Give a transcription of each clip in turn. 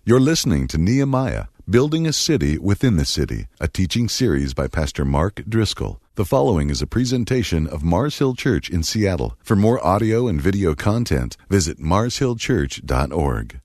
You're listening to Nehemiah, Building a City Within the City, a teaching series by Pastor Mark Driscoll. The following is a presentation of Mars Hill Church in Seattle. For more audio and video content, visit marshillchurch.org.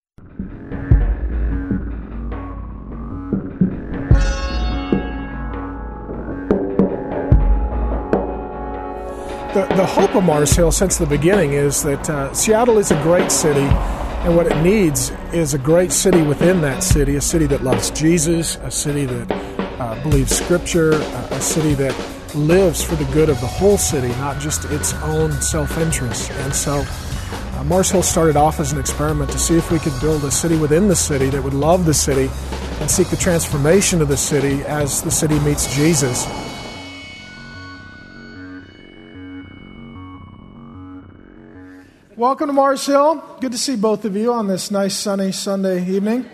The hope of Mars Hill since the beginning is that Seattle is a great city, and what it needs is a great city within that city, a city that loves Jesus, a city that believes Scripture, a city that lives for the good of the whole city, not just its own self-interest. And so Mars Hill started off as an experiment to see if we could build a city within the city that would love the city and seek the transformation of the city as the city meets Jesus. Welcome to Mars Hill. Good to see both of you on this nice sunny Sunday evening.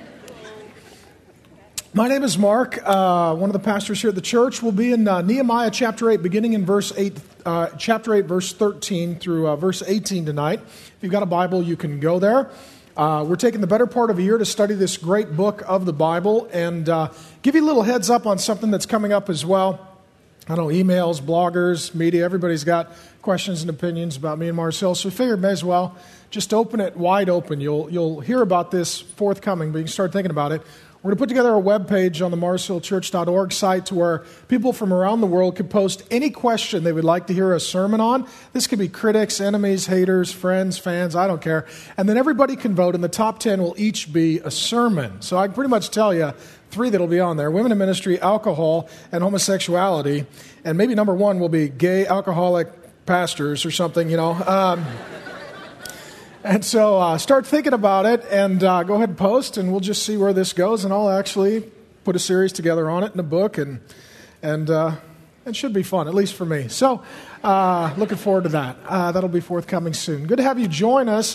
My name is Mark, one of the pastors here at the church. We'll be in Nehemiah chapter 8, beginning in verse 8, chapter 8, verse 13 through verse 18 tonight. If you've got a Bible, you can go there. We're taking the better part of a year to study this great book of the Bible and give you a little heads up on something that's coming up as well. I know emails, bloggers, media, everybody's got questions and opinions about me and Mars Hill, so we figured may as well just open it wide open. You'll hear about this forthcoming, but you can start thinking about it. We're going to put together a webpage on the marshillchurch.org site to where people from around the world could post any question they would like to hear a sermon on. This could be critics, enemies, haters, friends, fans, I don't care. And then everybody can vote, and the top 10 will each be a sermon. So I can pretty much tell you 3 that'll be on there: women in ministry, alcohol, and homosexuality. And maybe number 1 will be gay alcoholic pastors or something, you know. And so start thinking about it and go ahead and post, and we'll just see where this goes. And I'll actually put a series together on it in a book, and it should be fun, at least for me. So looking forward to that. That'll be forthcoming soon. Good to have you join us.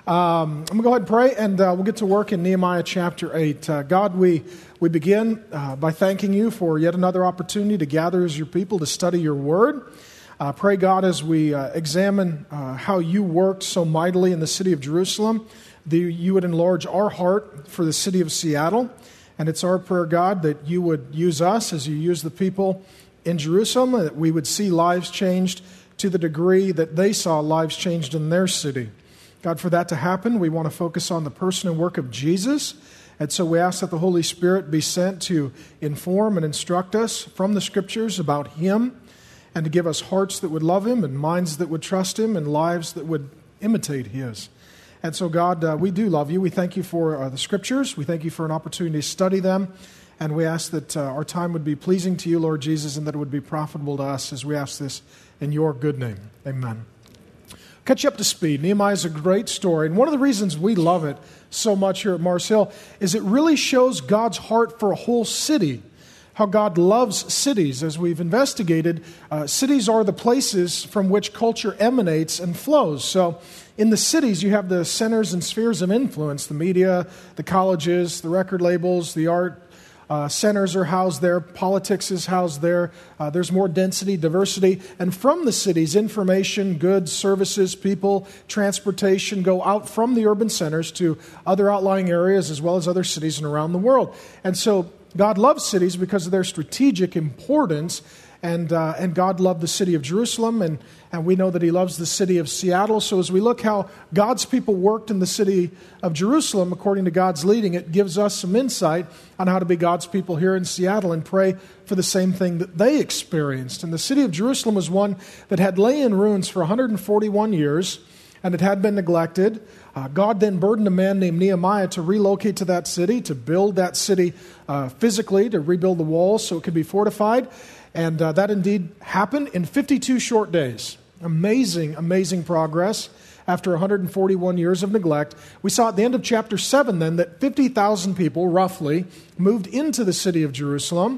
I'm going to go ahead and pray, and we'll get to work in Nehemiah chapter 8. God, we begin by thanking you for yet another opportunity to gather as your people to study your word. Pray, God, as we examine how you worked so mightily in the city of Jerusalem, that you would enlarge our heart for the city of Seattle. And it's our prayer, God, that you would use us as you use the people in Jerusalem, that we would see lives changed to the degree that they saw lives changed in their city. God, for that to happen, we want to focus on the person and work of Jesus. And so we ask that the Holy Spirit be sent to inform and instruct us from the Scriptures about Him, and to give us hearts that would love Him, and minds that would trust Him, and lives that would imitate His. And so, God, we do love you. We thank you for the Scriptures. We thank you for an opportunity to study them. And we ask that our time would be pleasing to you, Lord Jesus, and that it would be profitable to us as we ask this in your good name. Amen. Catch you up to speed. Nehemiah is a great story. And one of the reasons we love it so much here at Mars Hill is it really shows God's heart for a whole city. How God loves cities. As we've investigated, cities are the places from which culture emanates and flows. So in the cities, you have the centers and spheres of influence: the media, the colleges, the record labels, the art centers are housed there, politics is housed there. There's more density, diversity. And from the cities, information, goods, services, people, transportation go out from the urban centers to other outlying areas as well as other cities and around the world. And so God loves cities because of their strategic importance, and God loved the city of Jerusalem, and we know that He loves the city of Seattle. So as we look how God's people worked in the city of Jerusalem according to God's leading, it gives us some insight on how to be God's people here in Seattle and pray for the same thing that they experienced. And the city of Jerusalem was one that had lay in ruins for 141 years, and it had been neglected. God then burdened a man named Nehemiah to relocate to that city, to build that city physically, to rebuild the walls so it could be fortified. And that indeed happened in 52 short days. Amazing, amazing progress after 141 years of neglect. We saw at the end of chapter 7 then that 50,000 people, roughly, moved into the city of Jerusalem.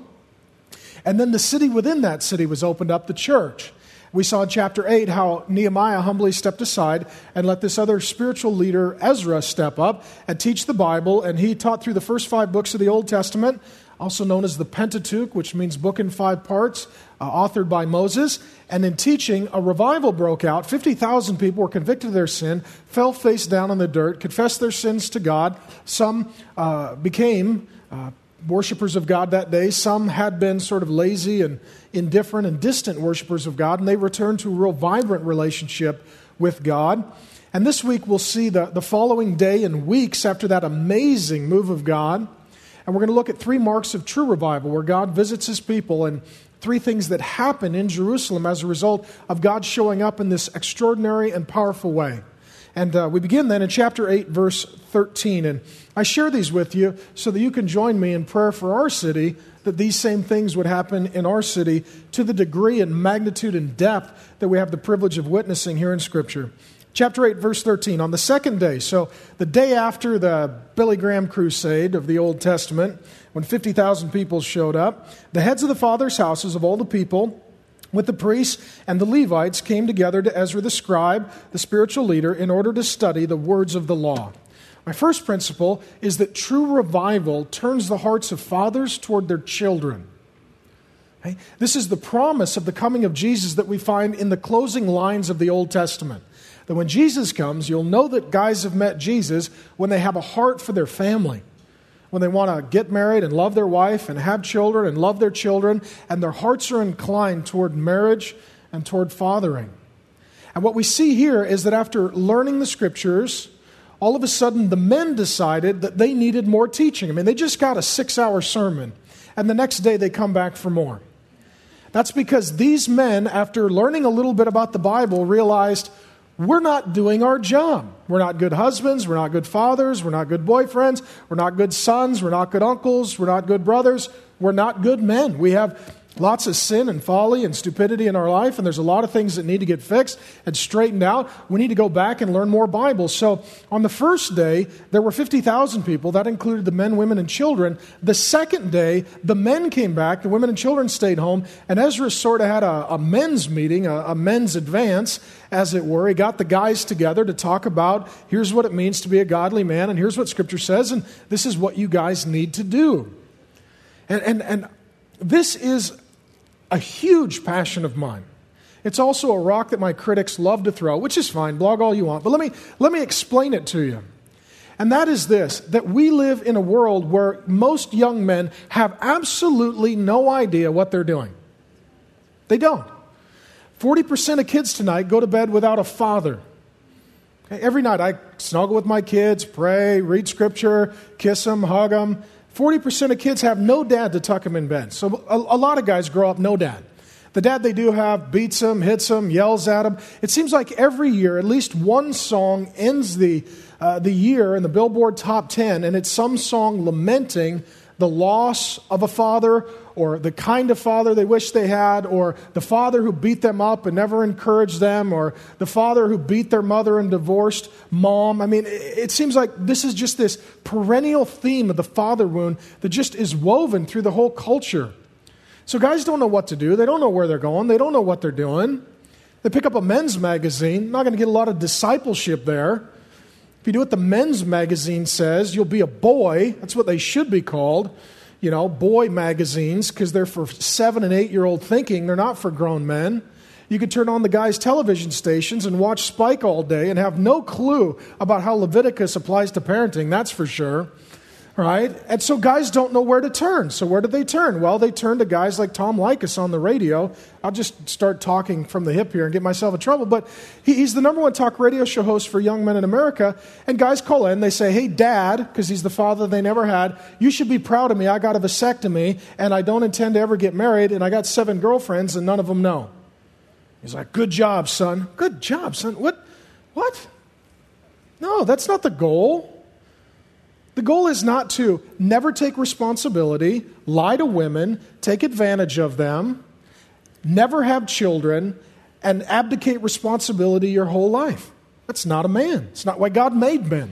And then the city within that city was opened up, the church. We saw in chapter 8 how Nehemiah humbly stepped aside and let this other spiritual leader, Ezra, step up and teach the Bible. And he taught through the first 5 books of the Old Testament also known as the Pentateuch, which means book in 5 parts, authored by Moses. And in teaching, a revival broke out. 50,000 people were convicted of their sin, fell face down in the dirt, confessed their sins to God. Some became worshipers of God that day. Some had been sort of lazy and indifferent and distant worshipers of God, and they returned to a real vibrant relationship with God. And this week we'll see the following day and weeks after that amazing move of God. And we're going to look at 3 marks of true revival, where God visits His people, and 3 things that happen in Jerusalem as a result of God showing up in this extraordinary and powerful way. And we begin then in chapter 8, verse 13. And I share these with you so that you can join me in prayer for our city, that these same things would happen in our city to the degree and magnitude and depth that we have the privilege of witnessing here in Scripture. Chapter 8, verse 13, on the second day, so the day after the Billy Graham crusade of the Old Testament, when 50,000 people showed up, the heads of the fathers' houses of all the people, with the priests and the Levites, came together to Ezra the scribe, the spiritual leader, in order to study the words of the law. My first principle is that true revival turns the hearts of fathers toward their children. Okay? This is the promise of the coming of Jesus that we find in the closing lines of the Old Testament. That when Jesus comes, you'll know that guys have met Jesus when they have a heart for their family. When they want to get married and love their wife and have children and love their children, and their hearts are inclined toward marriage and toward fathering. And what we see here is that after learning the Scriptures, all of a sudden the men decided that they needed more teaching. I mean, they just got a 6-hour sermon, and the next day they come back for more. That's because these men, after learning a little bit about the Bible, realized we're not doing our job. We're not good husbands. We're not good fathers. We're not good boyfriends. We're not good sons. We're not good uncles. We're not good brothers. We're not good men. We have lots of sin and folly and stupidity in our life, and there's a lot of things that need to get fixed and straightened out. We need to go back and learn more Bible. So on the first day, there were 50,000 people. That included the men, women, and children. The second day, the men came back, the women and children stayed home, and Ezra sort of had a men's meeting, a men's advance, as it were. He got the guys together to talk about, here's what it means to be a godly man, and here's what Scripture says, and this is what you guys need to do. And this is a huge passion of mine. It's also a rock that my critics love to throw, which is fine, blog all you want. But let me explain it to you. And that is this, that we live in a world where most young men have absolutely no idea what they're doing. They don't. 40% of kids tonight go to bed without a father. Okay, every night I snuggle with my kids, pray, read Scripture, kiss them, hug them. 40% of kids have no dad to tuck them in bed. So a lot of guys grow up no dad. The dad they do have beats them, hits them, yells at them. It seems like every year at least one song ends the year in the Billboard Top 10, and it's some song lamenting the loss of a father, or the kind of father they wish they had, or the father who beat them up and never encouraged them, or the father who beat their mother and divorced mom. I mean, it seems like this is just this perennial theme of the father wound that just is woven through the whole culture. So guys don't know what to do. They don't know where they're going. They don't know what they're doing. They pick up a men's magazine. Not going to get a lot of discipleship there. If you do what the men's magazine says, you'll be a boy. That's what they should be called. You know, boy magazines, because they're for 7- and 8-year-old thinking. They're not for grown men. You could turn on the guys' television stations and watch Spike all day and have no clue about how Leviticus applies to parenting, that's for sure. Right? And so guys don't know where to turn. So where do they turn? Well, they turn to guys like Tom Likas on the radio. I'll just start talking from the hip here and get myself in trouble. But he's the number one talk radio show host for young men in America. And guys call in. They say, hey, Dad, because he's the father they never had, you should be proud of me. I got a vasectomy, and I don't intend to ever get married, and I got 7 girlfriends, and none of them know. He's like, good job, son. Good job, son. What? No, that's not the goal. The goal is not to never take responsibility, lie to women, take advantage of them, never have children, and abdicate responsibility your whole life. That's not a man. It's not why God made men.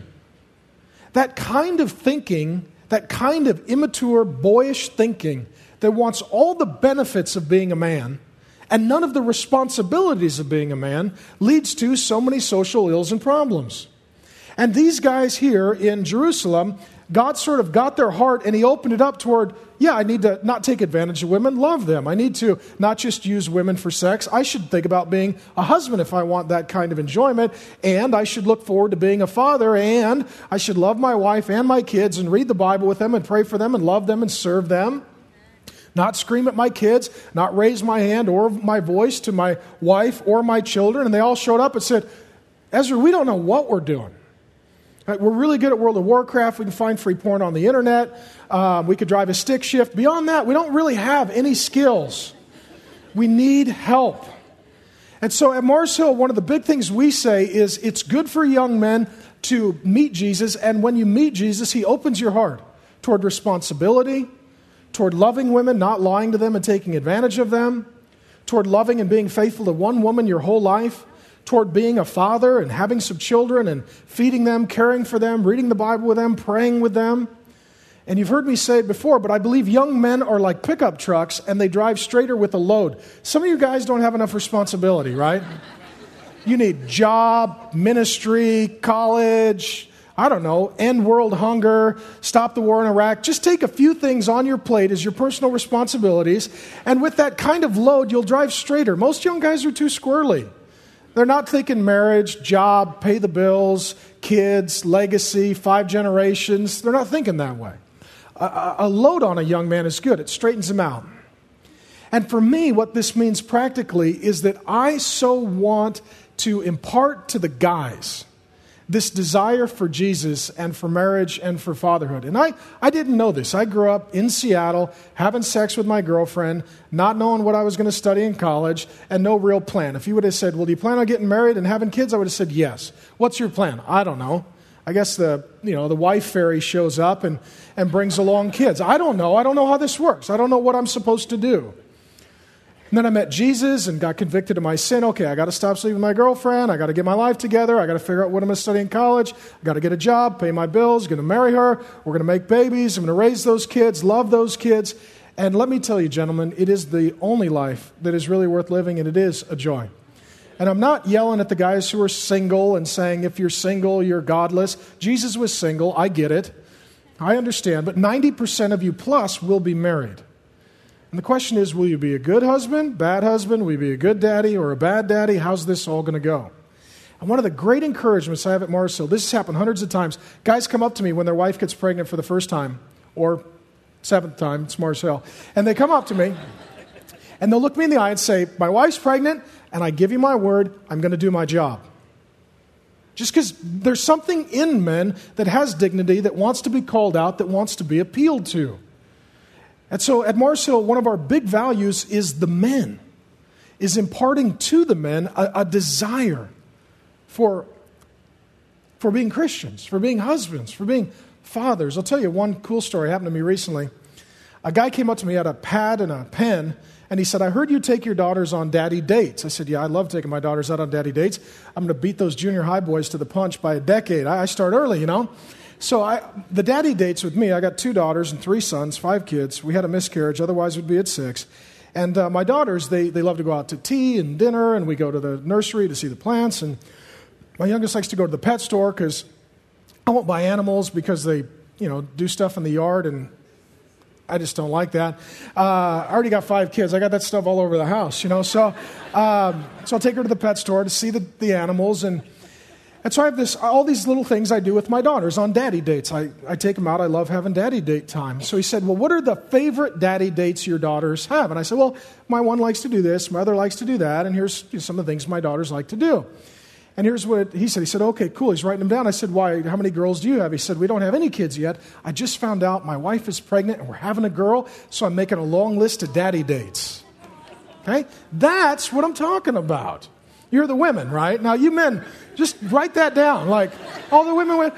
That kind of thinking, that kind of immature, boyish thinking that wants all the benefits of being a man and none of the responsibilities of being a man leads to so many social ills and problems. And these guys here in Jerusalem, God sort of got their heart and he opened it up toward, I need to not take advantage of women, love them. I need to not just use women for sex. I should think about being a husband if I want that kind of enjoyment. And I should look forward to being a father. And I should love my wife and my kids and read the Bible with them and pray for them and love them and serve them. Not scream at my kids, not raise my hand or my voice to my wife or my children. And they all showed up and said, Ezra, we don't know what we're doing. We're really good at World of Warcraft. We can find free porn on the internet. We could drive a stick shift. Beyond that, we don't really have any skills. We need help. And so at Mars Hill, one of the big things we say is it's good for young men to meet Jesus. And when you meet Jesus, he opens your heart toward responsibility, toward loving women, not lying to them and taking advantage of them, toward loving and being faithful to one woman your whole life, toward being a father and having some children and feeding them, caring for them, reading the Bible with them, praying with them. And you've heard me say it before, but I believe young men are like pickup trucks and they drive straighter with a load. Some of you guys don't have enough responsibility, right? You need job, ministry, college, end world hunger, stop the war in Iraq. Just take a few things on your plate as your personal responsibilities. And with that kind of load, you'll drive straighter. Most young guys are too squirrely. They're not thinking marriage, job, pay the bills, kids, legacy, 5 generations. They're not thinking that way. A load on a young man is good. It straightens him out. And for me, what this means practically is that I so want to impart to the guys this desire for Jesus and for marriage and for fatherhood. And I didn't know this. I grew up in Seattle, having sex with my girlfriend, not knowing what I was going to study in college, and no real plan. If you would have said, well, do you plan on getting married and having kids? I would have said, yes. What's your plan? I don't know. I guess the wife fairy shows up and brings along kids. I don't know. I don't know how this works. I don't know what I'm supposed to do. And then I met Jesus and got convicted of my sin. Okay, I got to stop sleeping with my girlfriend. I got to get my life together. I got to figure out what I'm going to study in college. I got to get a job, pay my bills, going to marry her. We're going to make babies. I'm going to raise those kids, love those kids. And let me tell you, gentlemen, it is the only life that is really worth living, and it is a joy. And I'm not yelling at the guys who are single and saying, if you're single, you're godless. Jesus was single. I get it. I understand. But 90% of you plus will be married. And the question is, will you be a good husband, bad husband? Will you be a good daddy or a bad daddy? How's this all going to go? And one of the great encouragements I have at Mars Hill, this has happened hundreds of times. Guys come up to me when their wife gets pregnant for the first time, or 7th time, it's Mars Hill. And they come up to me, and they'll look me in the eye and say, my wife's pregnant, and I give you my word, I'm going to do my job. Just because there's something in men that has dignity, that wants to be called out, that wants to be appealed to. And so at Mars Hill, one of our big values is the men, is imparting to the men a desire for being Christians, for being husbands, for being fathers. I'll tell you one cool story happened to me recently. A guy came up to me, had a pad and a pen, and he said, I heard you take your daughters on daddy dates. I said, yeah, I love taking my daughters out on daddy dates. I'm going to beat those junior high boys to the punch by a decade. I start early, So the daddy dates with me, I got 2 daughters and 3 sons, 5 kids. We had a miscarriage, otherwise we'd be at 6. And my daughters, they love to go out to tea and dinner, and we go to the nursery to see the plants. And my youngest likes to go to the pet store because I won't buy animals because they, do stuff in the yard, and I just don't like that. I already got 5 kids. I got that stuff all over the house, So I'll take her to the pet store to see the animals, and so I have all these little things I do with my daughters on daddy dates. I take them out. I love having daddy date time. So he said, well, what are the favorite daddy dates your daughters have? And I said, well, my one likes to do this, my other likes to do that, and here's some of the things my daughters like to do. And here's what he said. He said, okay, cool. He's writing them down. I said, why? How many girls do you have? He said, we don't have any kids yet. I just found out my wife is pregnant and we're having a girl, so I'm making a long list of daddy dates. Okay? That's what I'm talking about. You're the women, right? Now, you men, just write that down. Like, all the women went,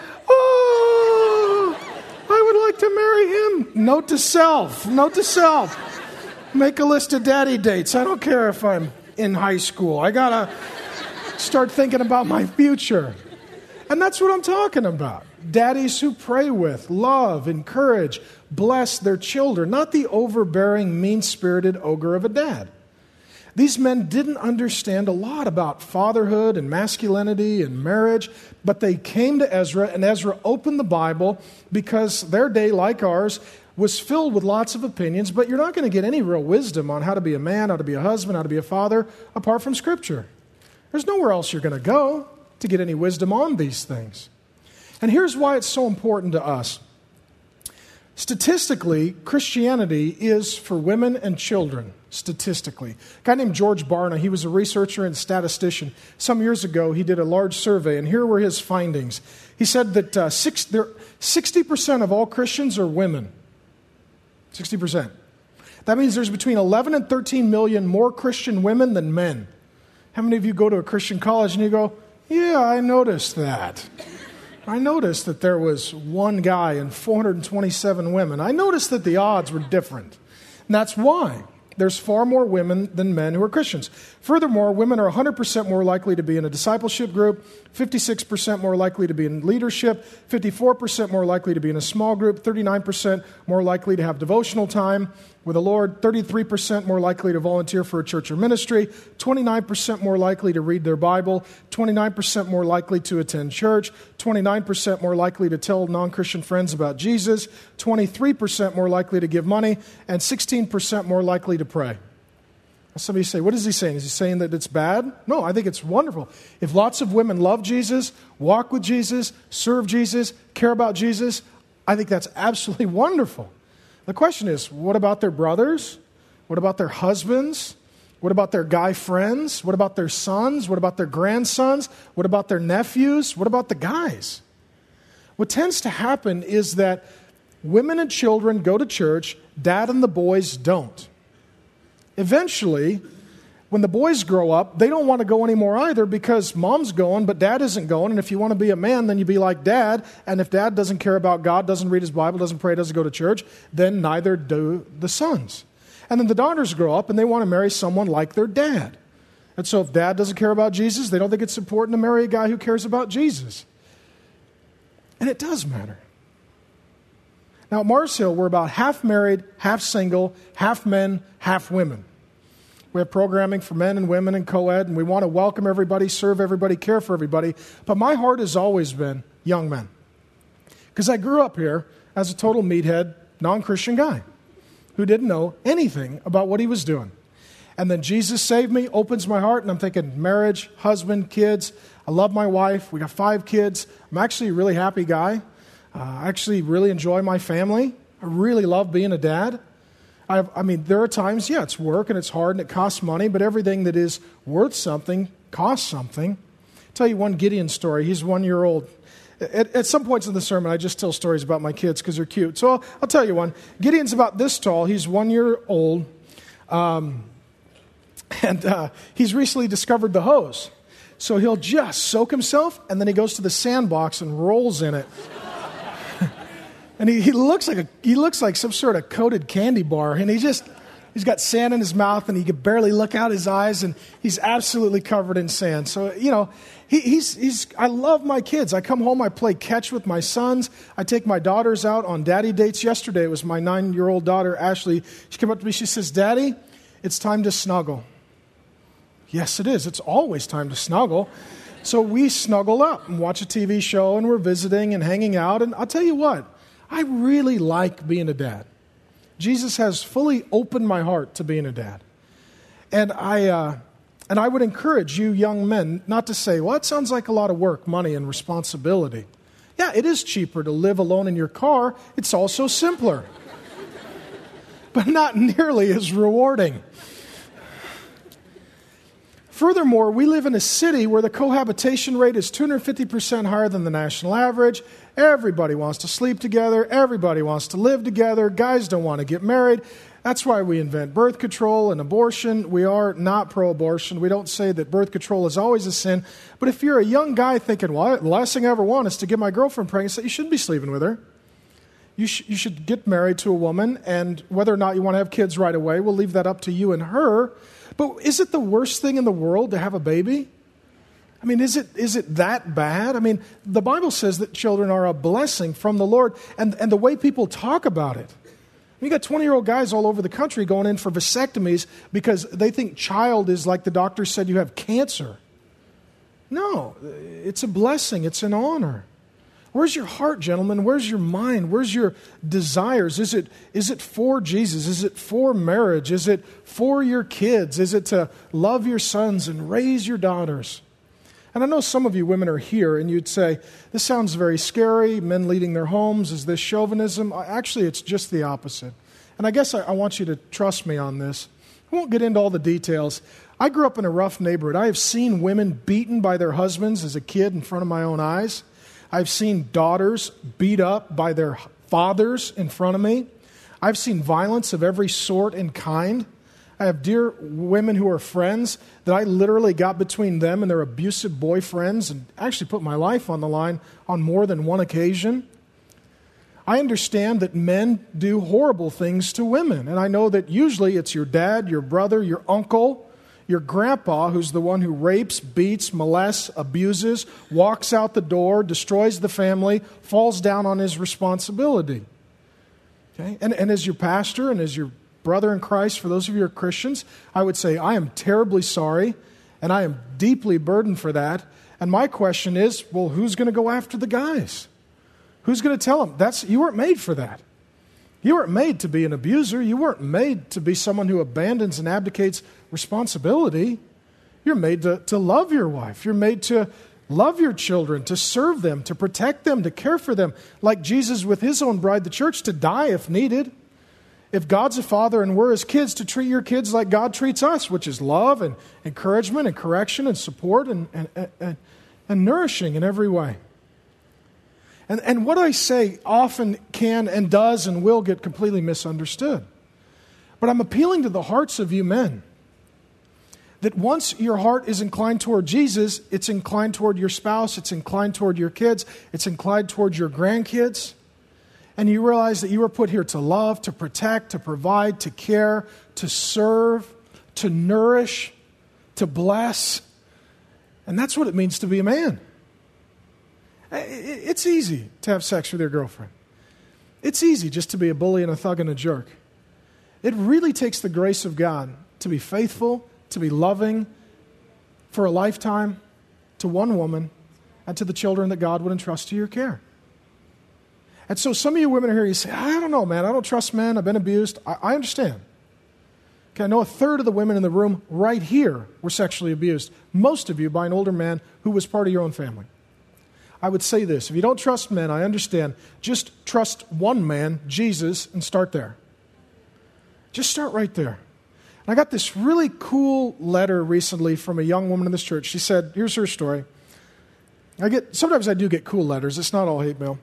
oh, I would like to marry him. Note to self. Make a list of daddy dates. I don't care if I'm in high school. I got to start thinking about my future. And that's what I'm talking about. Daddies who pray with, love, encourage, bless their children, not the overbearing, mean-spirited ogre of a dad. These men didn't understand a lot about fatherhood and masculinity and marriage, but they came to Ezra, and Ezra opened the Bible because their day, like ours, was filled with lots of opinions, but you're not going to get any real wisdom on how to be a man, how to be a husband, how to be a father, apart from Scripture. There's nowhere else you're going to go to get any wisdom on these things. And here's why it's so important to us. Statistically, Christianity is for women and children, statistically. A guy named George Barna, he was a researcher and statistician. Some years ago, he did a large survey, and here were his findings. He said that 60% of all Christians are women. 60%. That means there's between 11 and 13 million more Christian women than men. How many of you go to a Christian college and you go, yeah, I noticed that. I noticed that there was one guy and 427 women. I noticed that the odds were different. And that's why there's far more women than men who are Christians. Furthermore, women are 100% more likely to be in a discipleship group, 56% more likely to be in leadership, 54% more likely to be in a small group, 39% more likely to have devotional time with the Lord, 33% more likely to volunteer for a church or ministry, 29% more likely to read their Bible, 29% more likely to attend church, 29% more likely to tell non-Christian friends about Jesus, 23% more likely to give money, and 16% more likely to pray. Some of you say, what is he saying? Is he saying that it's bad? No, I think it's wonderful. If lots of women love Jesus, walk with Jesus, serve Jesus, care about Jesus, I think that's absolutely wonderful. The question is, what about their brothers? What about their husbands? What about their guy friends? What about their sons? What about their grandsons? What about their nephews? What about the guys? What tends to happen is that women and children go to church, dad and the boys don't. Eventually, when the boys grow up, they don't want to go anymore either because mom's going, but dad isn't going. And if you want to be a man, then you be like dad. And if dad doesn't care about God, doesn't read his Bible, doesn't pray, doesn't go to church, then neither do the sons. And then the daughters grow up and they want to marry someone like their dad. And so if dad doesn't care about Jesus, they don't think it's important to marry a guy who cares about Jesus. And it does matter. Now, at Mars Hill, we're about half married, half single, half men, half women. We have programming for men and women and co-ed, and we want to welcome everybody, serve everybody, care for everybody. But my heart has always been young men. Because I grew up here as a total meathead, non-Christian guy who didn't know anything about what he was doing. And then Jesus saved me, opens my heart, and I'm thinking marriage, husband, kids. I love my wife. We got 5 kids. I'm actually a really happy guy. I actually really enjoy my family. I really love being a dad. I mean, there are times, yeah, it's work and it's hard and it costs money, but everything that is worth something costs something. I'll tell you one Gideon story. He's 1 year old. At some points in the sermon, I just tell stories about my kids because they're cute. So I'll tell you one. Gideon's about this tall. He's 1 year old. And he's recently discovered the hose. So he'll just soak himself, and then he goes to the sandbox and rolls in it. And he looks like some sort of coated candy bar, and he's got sand in his mouth, and he can barely look out his eyes, and he's absolutely covered in sand. So I love my kids. I come home, I play catch with my sons. I take my daughters out on daddy dates. Yesterday it was my 9-year-old daughter Ashley. She came up to me. She says, "Daddy, it's time to snuggle." Yes, it is. It's always time to snuggle. So we snuggle up and watch a TV show, and we're visiting and hanging out. And I'll tell you what. I really like being a dad. Jesus has fully opened my heart to being a dad. And I would encourage you young men not to say, well, it sounds like a lot of work, money, and responsibility. Yeah, it is cheaper to live alone in your car. It's also simpler. But not nearly as rewarding. Furthermore, we live in a city where the cohabitation rate is 250% higher than the national average. Everybody wants to sleep together. Everybody wants to live together. Guys don't want to get married. That's why we invent birth control and abortion. We are not pro-abortion. We don't say that birth control is always a sin. But if you're a young guy thinking, well, the last thing I ever want is to get my girlfriend pregnant, you shouldn't be sleeping with her. You should get married to a woman, and whether or not you want to have kids right away, we'll leave that up to you and her. But is it the worst thing in the world to have a baby? I mean, is it that bad? I mean, the Bible says that children are a blessing from the Lord, and the way people talk about it. You got 20-year-old guys all over the country going in for vasectomies because they think child is like the doctor said you have cancer. No, it's a blessing. It's an honor. Where's your heart, gentlemen? Where's your mind? Where's your desires? Is it for Jesus? Is it for marriage? Is it for your kids? Is it to love your sons and raise your daughters? And I know some of you women are here and you'd say, this sounds very scary, men leading their homes. Is this chauvinism? Actually, it's just the opposite. And I guess I want you to trust me on this. I won't get into all the details. I grew up in a rough neighborhood. I have seen women beaten by their husbands as a kid in front of my own eyes. I've seen daughters beat up by their fathers in front of me. I've seen violence of every sort and kind. I have dear women who are friends that I literally got between them and their abusive boyfriends and actually put my life on the line on more than one occasion. I understand that men do horrible things to women, and I know that usually it's your dad, your brother, your uncle, your grandpa who's the one who rapes, beats, molests, abuses, walks out the door, destroys the family, falls down on his responsibility. Okay? And as your pastor and as your brother in Christ, for those of you who are Christians, I would say I am terribly sorry and I am deeply burdened for that. And my question is, well, who's going to go after the guys? Who's going to tell them? You weren't made for that. You weren't made to be an abuser. You weren't made to be someone who abandons and abdicates responsibility. You're made to love your wife. You're made to love your children, to serve them, to protect them, to care for them, like Jesus with his own bride, the church, to die if needed. If God's a father and we're his kids, to treat your kids like God treats us, which is love and encouragement and correction and support and nourishing in every way. And what I say often can and does and will get completely misunderstood. But I'm appealing to the hearts of you men. That once your heart is inclined toward Jesus, it's inclined toward your spouse, it's inclined toward your kids, it's inclined toward your grandkids. And you realize that you were put here to love, to protect, to provide, to care, to serve, to nourish, to bless. And that's what it means to be a man. It's easy to have sex with your girlfriend. It's easy just to be a bully and a thug and a jerk. It really takes the grace of God to be faithful, to be loving for a lifetime to one woman and to the children that God would entrust to your care. And so some of you women are here, you say, I don't know, man, I don't trust men, I've been abused. I understand. Okay, I know a third of the women in the room right here were sexually abused. Most of you by an older man who was part of your own family. I would say this, if you don't trust men, I understand, just trust one man, Jesus, and start there. Just start right there. And I got this really cool letter recently from a young woman in this church. She said, here's her story. Sometimes I do get cool letters. It's not all hate mail.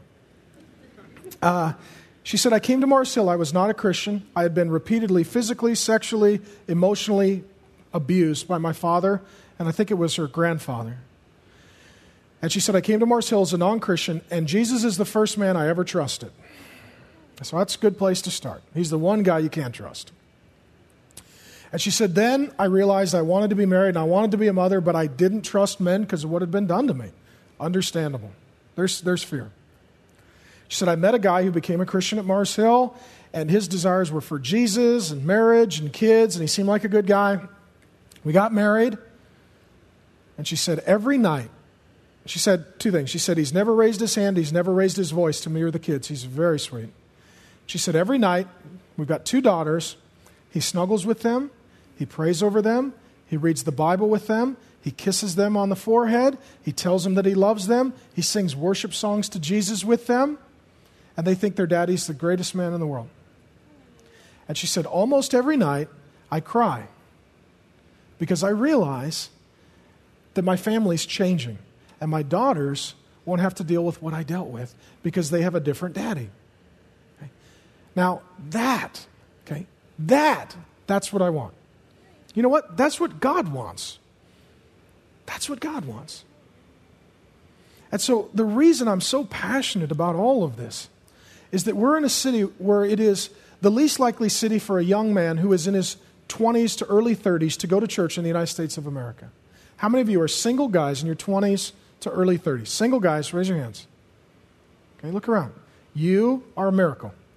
She said, I came to Mars Hill. I was not a Christian. I had been repeatedly physically, sexually, emotionally abused by my father, and I think it was her grandfather. And she said, I came to Mars Hill as a non-Christian, and Jesus is the first man I ever trusted. So that's a good place to start. He's the one guy you can't trust. And she said, then I realized I wanted to be married and I wanted to be a mother, but I didn't trust men because of what had been done to me. Understandable. There's fear. She said, I met a guy who became a Christian at Mars Hill, and his desires were for Jesus and marriage and kids, and he seemed like a good guy. We got married, and she said, every night, she said two things. She said, he's never raised his hand, he's never raised his voice to me or the kids. He's very sweet. She said, every night, we've got 2 daughters, he snuggles with them, he prays over them, he reads the Bible with them, he kisses them on the forehead, he tells them that he loves them, he sings worship songs to Jesus with them, and they think their daddy's the greatest man in the world. And she said, almost every night, I cry because I realize that my family's changing. And my daughters won't have to deal with what I dealt with because they have a different daddy. Okay? Now, that's what I want. You know what? That's what God wants. That's what God wants. And so the reason I'm so passionate about all of this is that we're in a city where it is the least likely city for a young man who is in his 20s to early 30s to go to church in the United States of America. How many of you are single guys in your 20s to early 30s? Single guys, raise your hands. Okay, look around. You are a miracle.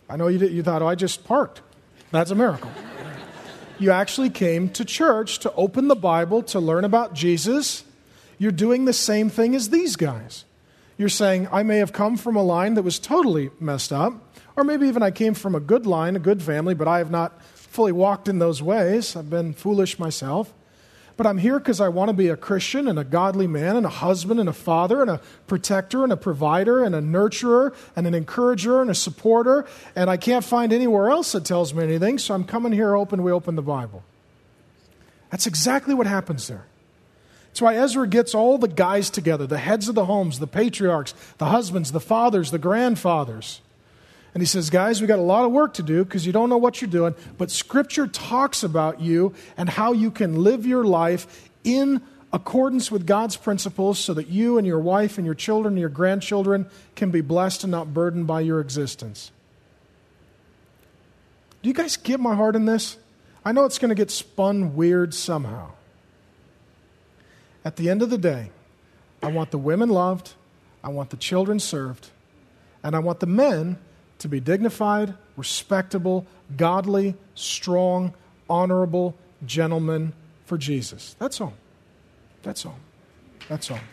I know you thought, I just parked. That's a miracle. You actually came to church to open the Bible, to learn about Jesus. You're doing the same thing as these guys. You're saying, I may have come from a line that was totally messed up, or maybe even I came from a good line, a good family, but I have not fully walked in those ways. I've been foolish myself. But I'm here because I want to be a Christian and a godly man and a husband and a father and a protector and a provider and a nurturer and an encourager and a supporter. And I can't find anywhere else that tells me anything, so I'm coming here we open the Bible. That's exactly what happens there. That's why Ezra gets all the guys together, the heads of the homes, the patriarchs, the husbands, the fathers, the grandfathers. And he says, guys, we got a lot of work to do because you don't know what you're doing, but Scripture talks about you and how you can live your life in accordance with God's principles so that you and your wife and your children and your grandchildren can be blessed and not burdened by your existence. Do you guys get my heart in this? I know it's going to get spun weird somehow. At the end of the day, I want the women loved, I want the children served, and I want the men to be dignified, respectable, godly, strong, honorable gentlemen for Jesus. That's all. That's all. That's all.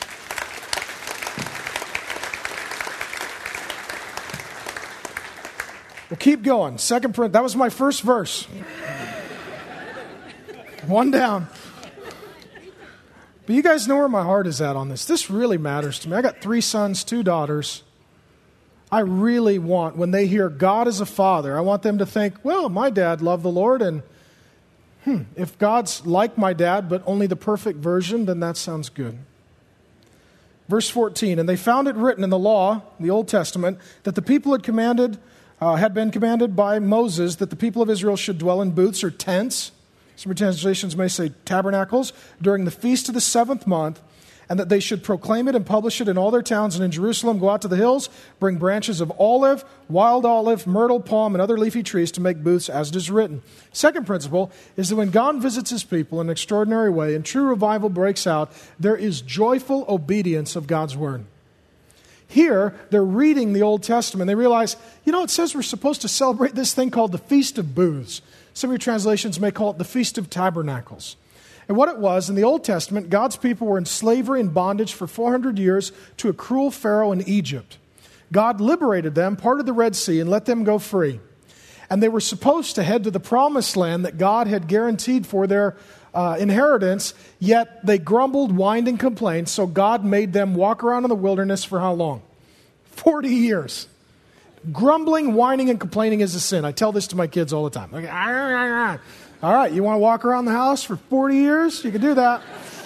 We'll keep going. That was my first verse. One down. But you guys know where my heart is at on this. This really matters to me. I got 3 sons, 2 daughters. I really want, when they hear God as a father, I want them to think, well, my dad loved the Lord, and if God's like my dad, but only the perfect version, then that sounds good. Verse 14, and they found it written in the law, the Old Testament, that the people had been commanded by Moses that the people of Israel should dwell in booths or tents, some translations may say tabernacles, during the feast of the 7th month, and that they should proclaim it and publish it in all their towns, and in Jerusalem go out to the hills, bring branches of olive, wild olive, myrtle, palm, and other leafy trees to make booths, as it is written. Second principle is that when God visits his people in an extraordinary way and true revival breaks out, there is joyful obedience of God's word. Here, they're reading the Old Testament. They realize, it says we're supposed to celebrate this thing called the Feast of Booths. Some of your translations may call it the Feast of Tabernacles. And what it was, in the Old Testament, God's people were in slavery and bondage for 400 years to a cruel Pharaoh in Egypt. God liberated them, parted the Red Sea, and let them go free. And they were supposed to head to the promised land that God had guaranteed for their inheritance, yet they grumbled, whined, and complained, so God made them walk around in the wilderness for how long? 40 years. Grumbling, whining, and complaining is a sin. I tell this to my kids all the time. All right, you want to walk around the house for 40 years? You can do that.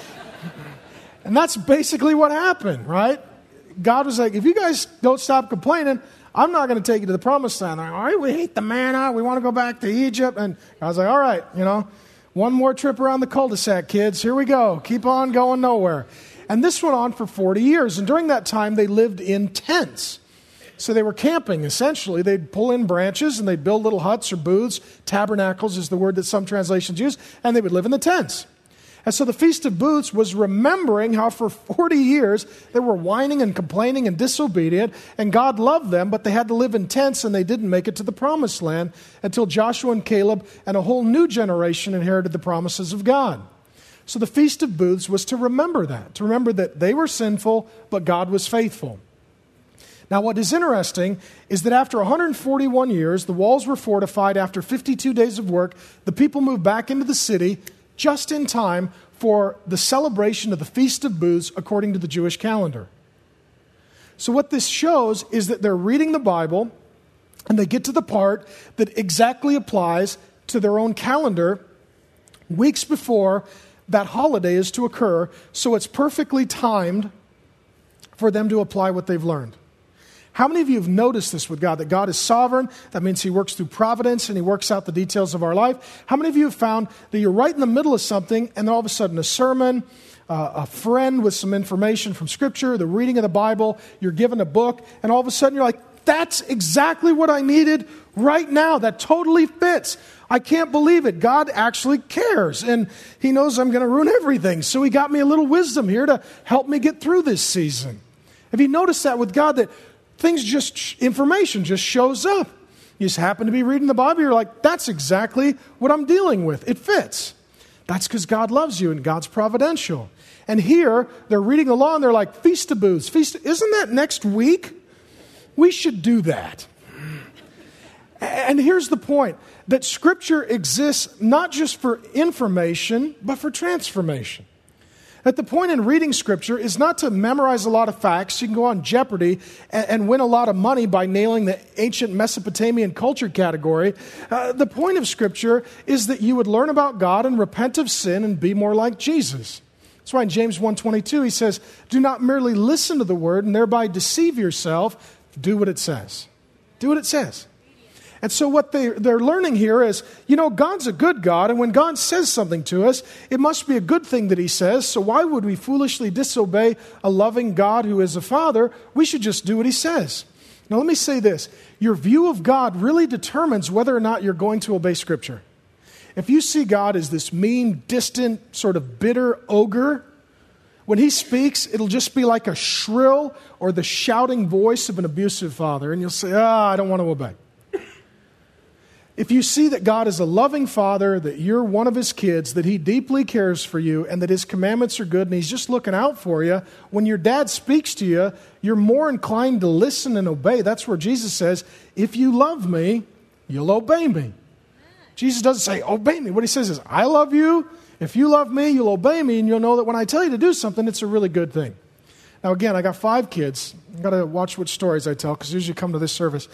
And that's basically what happened, right? God was like, if you guys don't stop complaining, I'm not going to take you to the promised land. Like, all right, we hate the manna. We want to go back to Egypt. And I was like, all right, one more trip around the cul-de-sac, kids. Here we go. Keep on going nowhere. And this went on for 40 years. And during that time, they lived in tents. So they were camping, essentially. They'd pull in branches and they'd build little huts or booths. Tabernacles is the word that some translations use. And they would live in the tents. And so the Feast of Booths was remembering how for 40 years they were whining and complaining and disobedient. And God loved them, but they had to live in tents and they didn't make it to the promised land until Joshua and Caleb and a whole new generation inherited the promises of God. So the Feast of Booths was to remember that they were sinful, but God was faithful. Now, what is interesting is that after 141 years, the walls were fortified. After 52 days of work, the people moved back into the city just in time for the celebration of the Feast of Booths according to the Jewish calendar. So what this shows is that they're reading the Bible, and they get to the part that exactly applies to their own calendar weeks before that holiday is to occur, so it's perfectly timed for them to apply what they've learned. How many of you have noticed this with God, that God is sovereign? That means he works through providence and he works out the details of our life. How many of you have found that you're right in the middle of something and then all of a sudden a sermon, a friend with some information from Scripture, the reading of the Bible, you're given a book, and all of a sudden you're like, that's exactly what I needed right now. That totally fits. I can't believe it. God actually cares, and he knows I'm going to ruin everything. So he got me a little wisdom here to help me get through this season. Have you noticed that with God, that information just shows up? You just happen to be reading the Bible. You're like, that's exactly what I'm dealing with. It fits. That's because God loves you and God's providential. And here, they're reading the law and they're like, Feast of Booths. Isn't that next week? We should do that. And here's the point, that Scripture exists not just for information, but for transformation. That the point in reading Scripture is not to memorize a lot of facts. You can go on Jeopardy and win a lot of money by nailing the ancient Mesopotamian culture category. The point of Scripture is that you would learn about God and repent of sin and be more like Jesus. That's why in James 1:22 he says, do not merely listen to the word and thereby deceive yourself. Do what it says. Do what it says. And so what they're learning here is, God's a good God, and when God says something to us, it must be a good thing that he says, so why would we foolishly disobey a loving God who is a Father? We should just do what he says. Now let me say this, your view of God really determines whether or not you're going to obey Scripture. If you see God as this mean, distant, sort of bitter ogre, when he speaks, it'll just be like a shrill or the shouting voice of an abusive father, and you'll say, I don't want to obey. If you see that God is a loving Father, that you're one of his kids, that he deeply cares for you, and that his commandments are good, and he's just looking out for you, when your dad speaks to you, you're more inclined to listen and obey. That's where Jesus says, if you love me, you'll obey me. Jesus doesn't say, obey me. What he says is, I love you. If you love me, you'll obey me, and you'll know that when I tell you to do something, it's a really good thing. Now, again, I got 5 kids. I've got to watch which stories I tell, because usually come to this service.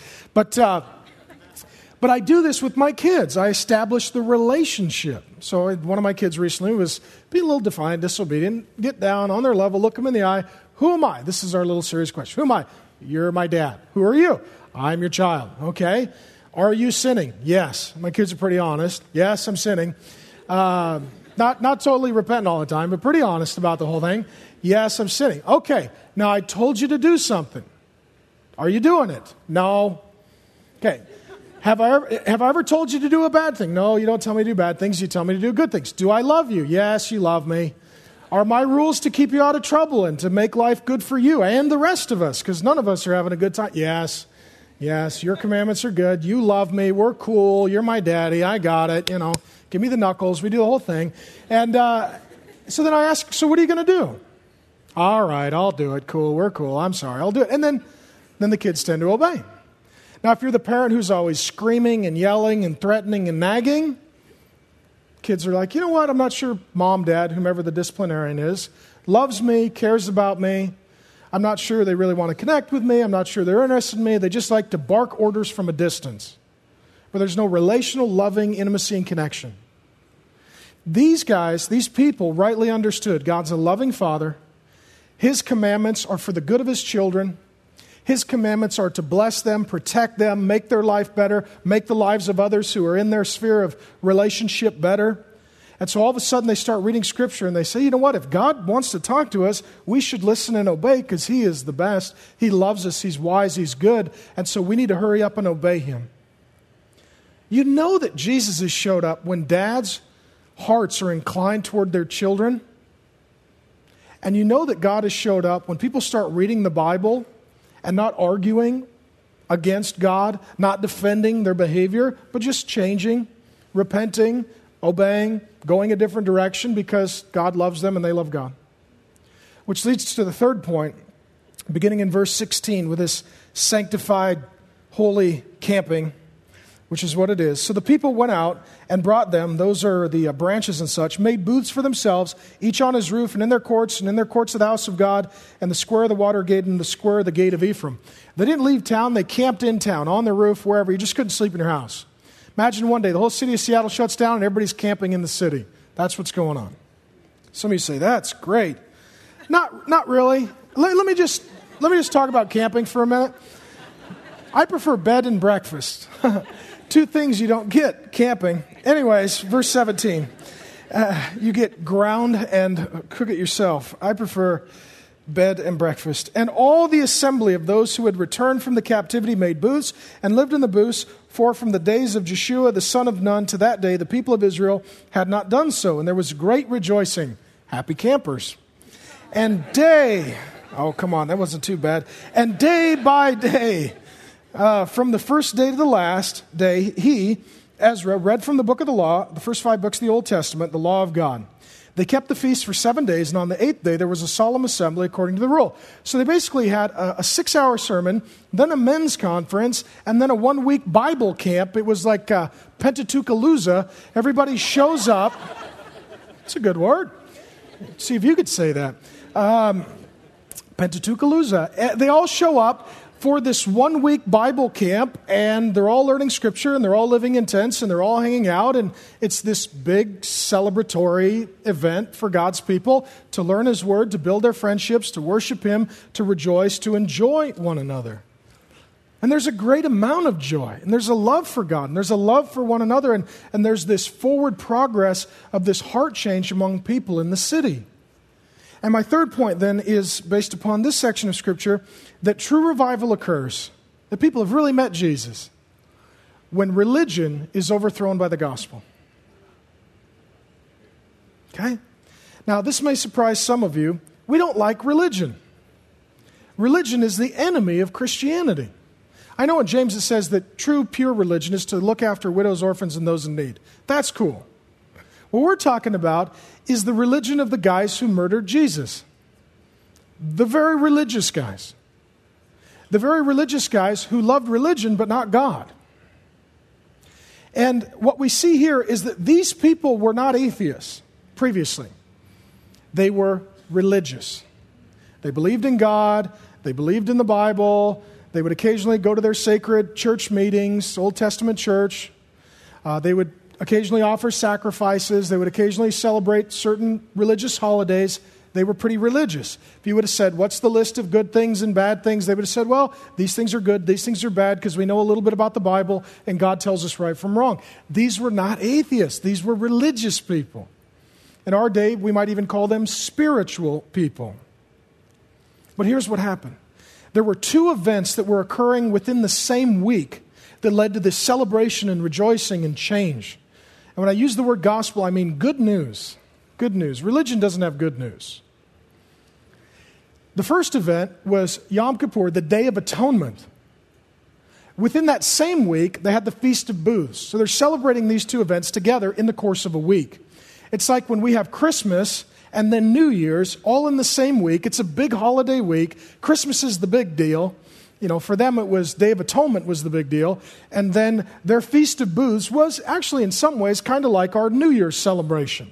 But I do this with my kids. I establish the relationship. So one of my kids recently was being a little defiant, disobedient, get down on their level, look them in the eye. Who am I? This is our little serious question. Who am I? You're my dad. Who are you? I'm your child. Okay. Are you sinning? Yes. My kids are pretty honest. Yes, I'm sinning. Not totally repentant all the time, but pretty honest about the whole thing. Yes, I'm sinning. Okay. Now I told you to do something. Are you doing it? No. Okay. Have I ever told you to do a bad thing? No, you don't tell me to do bad things. You tell me to do good things. Do I love you? Yes, you love me. Are my rules to keep you out of trouble and to make life good for you and the rest of us? Because none of us are having a good time. Yes, your commandments are good. You love me. We're cool. You're my daddy. I got it. Give me the knuckles. We do the whole thing. And so then I ask, so what are you going to do? All right, I'll do it. Cool. We're cool. I'm sorry. I'll do it. And then the kids tend to obey. Now, if you're the parent who's always screaming and yelling and threatening and nagging, kids are like, you know what, I'm not sure mom, dad, whomever the disciplinarian is, loves me, cares about me. I'm not sure they really want to connect with me. I'm not sure they're interested in me. They just like to bark orders from a distance, where there's no relational, loving intimacy and connection. These guys, these people rightly understood God's a loving Father. His commandments are for the good of his children. His commandments are to bless them, protect them, make their life better, make the lives of others who are in their sphere of relationship better. And so all of a sudden they start reading Scripture and they say, you know what, if God wants to talk to us, we should listen and obey because he is the best. He loves us, he's wise, he's good, and so we need to hurry up and obey him. You know that Jesus has showed up when dads' hearts are inclined toward their children. And you know that God has showed up when people start reading the Bible and not arguing against God, not defending their behavior, but just changing, repenting, obeying, going a different direction because God loves them and they love God. Which leads to the third point, beginning in verse 16 with this sanctified, holy camping, which is what it is. So the people went out and brought them, those are the branches and such, made booths for themselves, each on his roof and in their courts of the house of God, and the square of the water gate and the square of the gate of Ephraim. They didn't leave town, they camped in town, on their roof, wherever. You just couldn't sleep in your house. Imagine one day the whole city of Seattle shuts down and everybody's camping in the city. That's what's going on. Some of you say, that's great. Not really. Let me just talk about camping for a minute. I prefer bed and breakfast. 2 things you don't get camping. Anyways, verse 17. You get ground and cook it yourself. I prefer bed and breakfast. And all the assembly of those who had returned from the captivity made booths and lived in the booths, for from the days of Joshua the son of Nun to that day the people of Israel had not done so. And there was great rejoicing. Happy campers. And day, oh come on, that wasn't too bad. And day by day From the first day to the last day, he, Ezra, read from the book of the law, the first 5 books of the Old Testament, the law of God. They kept the feast for 7 days, and on the 8th day there was a solemn assembly according to the rule. So they basically had a 6-hour sermon, then a men's conference, and then a 1-week Bible camp. It was like Pentateuchalooza. Everybody shows up. It's a good word. See if you could say that. Pentateuchalooza. They all show up for this 1-week Bible camp, and they're all learning Scripture, and they're all living in tents, and they're all hanging out, and it's this big celebratory event for God's people to learn His Word, to build their friendships, to worship Him, to rejoice, to enjoy one another. And there's a great amount of joy, and there's a love for God, and there's a love for one another, and there's this forward progress of this heart change among people in the city. And my third point then is based upon this section of Scripture, that true revival occurs, that people have really met Jesus, when religion is overthrown by the gospel. Okay? Now, this may surprise some of you. We don't like religion. Religion is the enemy of Christianity. I know in James it says that true, pure religion is to look after widows, orphans, and those in need. That's cool. What we're talking about is the religion of the guys who murdered Jesus. The very religious guys. The very religious guys who loved religion but not God. And what we see here is that these people were not atheists previously. They were religious. They believed in God. They believed in the Bible. They would occasionally go to their sacred church meetings, Old Testament church. They would occasionally offer sacrifices. They would occasionally celebrate certain religious holidays. They were pretty religious. If you would have said, what's the list of good things and bad things? They would have said, well, these things are good, these things are bad, because we know a little bit about the Bible, and God tells us right from wrong. These were not atheists. These were religious people. In our day, we might even call them spiritual people. But here's what happened. There were 2 events that were occurring within the same week that led to this celebration and rejoicing and change. And when I use the word gospel, I mean good news. Good news. Religion doesn't have good news. The first event was Yom Kippur, the Day of Atonement. Within that same week, they had the Feast of Booths. So they're celebrating these 2 events together in the course of a week. It's like when we have Christmas and then New Year's all in the same week. It's a big holiday week. Christmas is the big deal. You know, for them it was Day of Atonement was the big deal. And then their Feast of Booths was actually in some ways kind of like our New Year's celebration.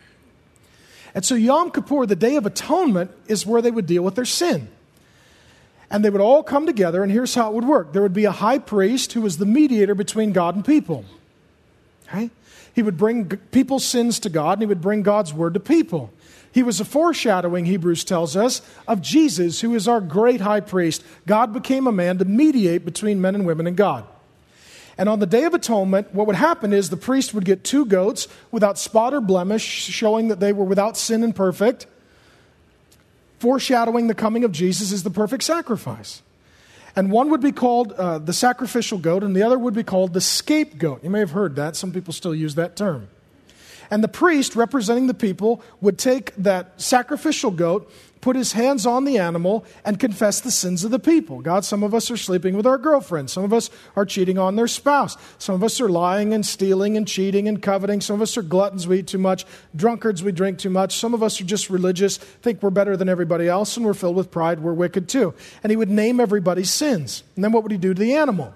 And so Yom Kippur, the Day of Atonement, is where they would deal with their sin. And they would all come together, and here's how it would work. There would be a high priest who was the mediator between God and people. Okay? He would bring people's sins to God, and he would bring God's word to people. He was a foreshadowing, Hebrews tells us, of Jesus, who is our great high priest. God became a man to mediate between men and women and God. And on the Day of Atonement, what would happen is the priest would get 2 goats without spot or blemish, showing that they were without sin and perfect, foreshadowing the coming of Jesus as the perfect sacrifice. And one would be called the sacrificial goat, and the other would be called the scapegoat. You may have heard that. Some people still use that term. And the priest, representing the people, would take that sacrificial goat, put his hands on the animal, and confess the sins of the people. God, some of us are sleeping with our girlfriends. Some of us are cheating on their spouse. Some of us are lying and stealing and cheating and coveting. Some of us are gluttons, we eat too much. Drunkards, we drink too much. Some of us are just religious, think we're better than everybody else, and we're filled with pride, we're wicked too. And he would name everybody's sins. And then what would he do to the animal?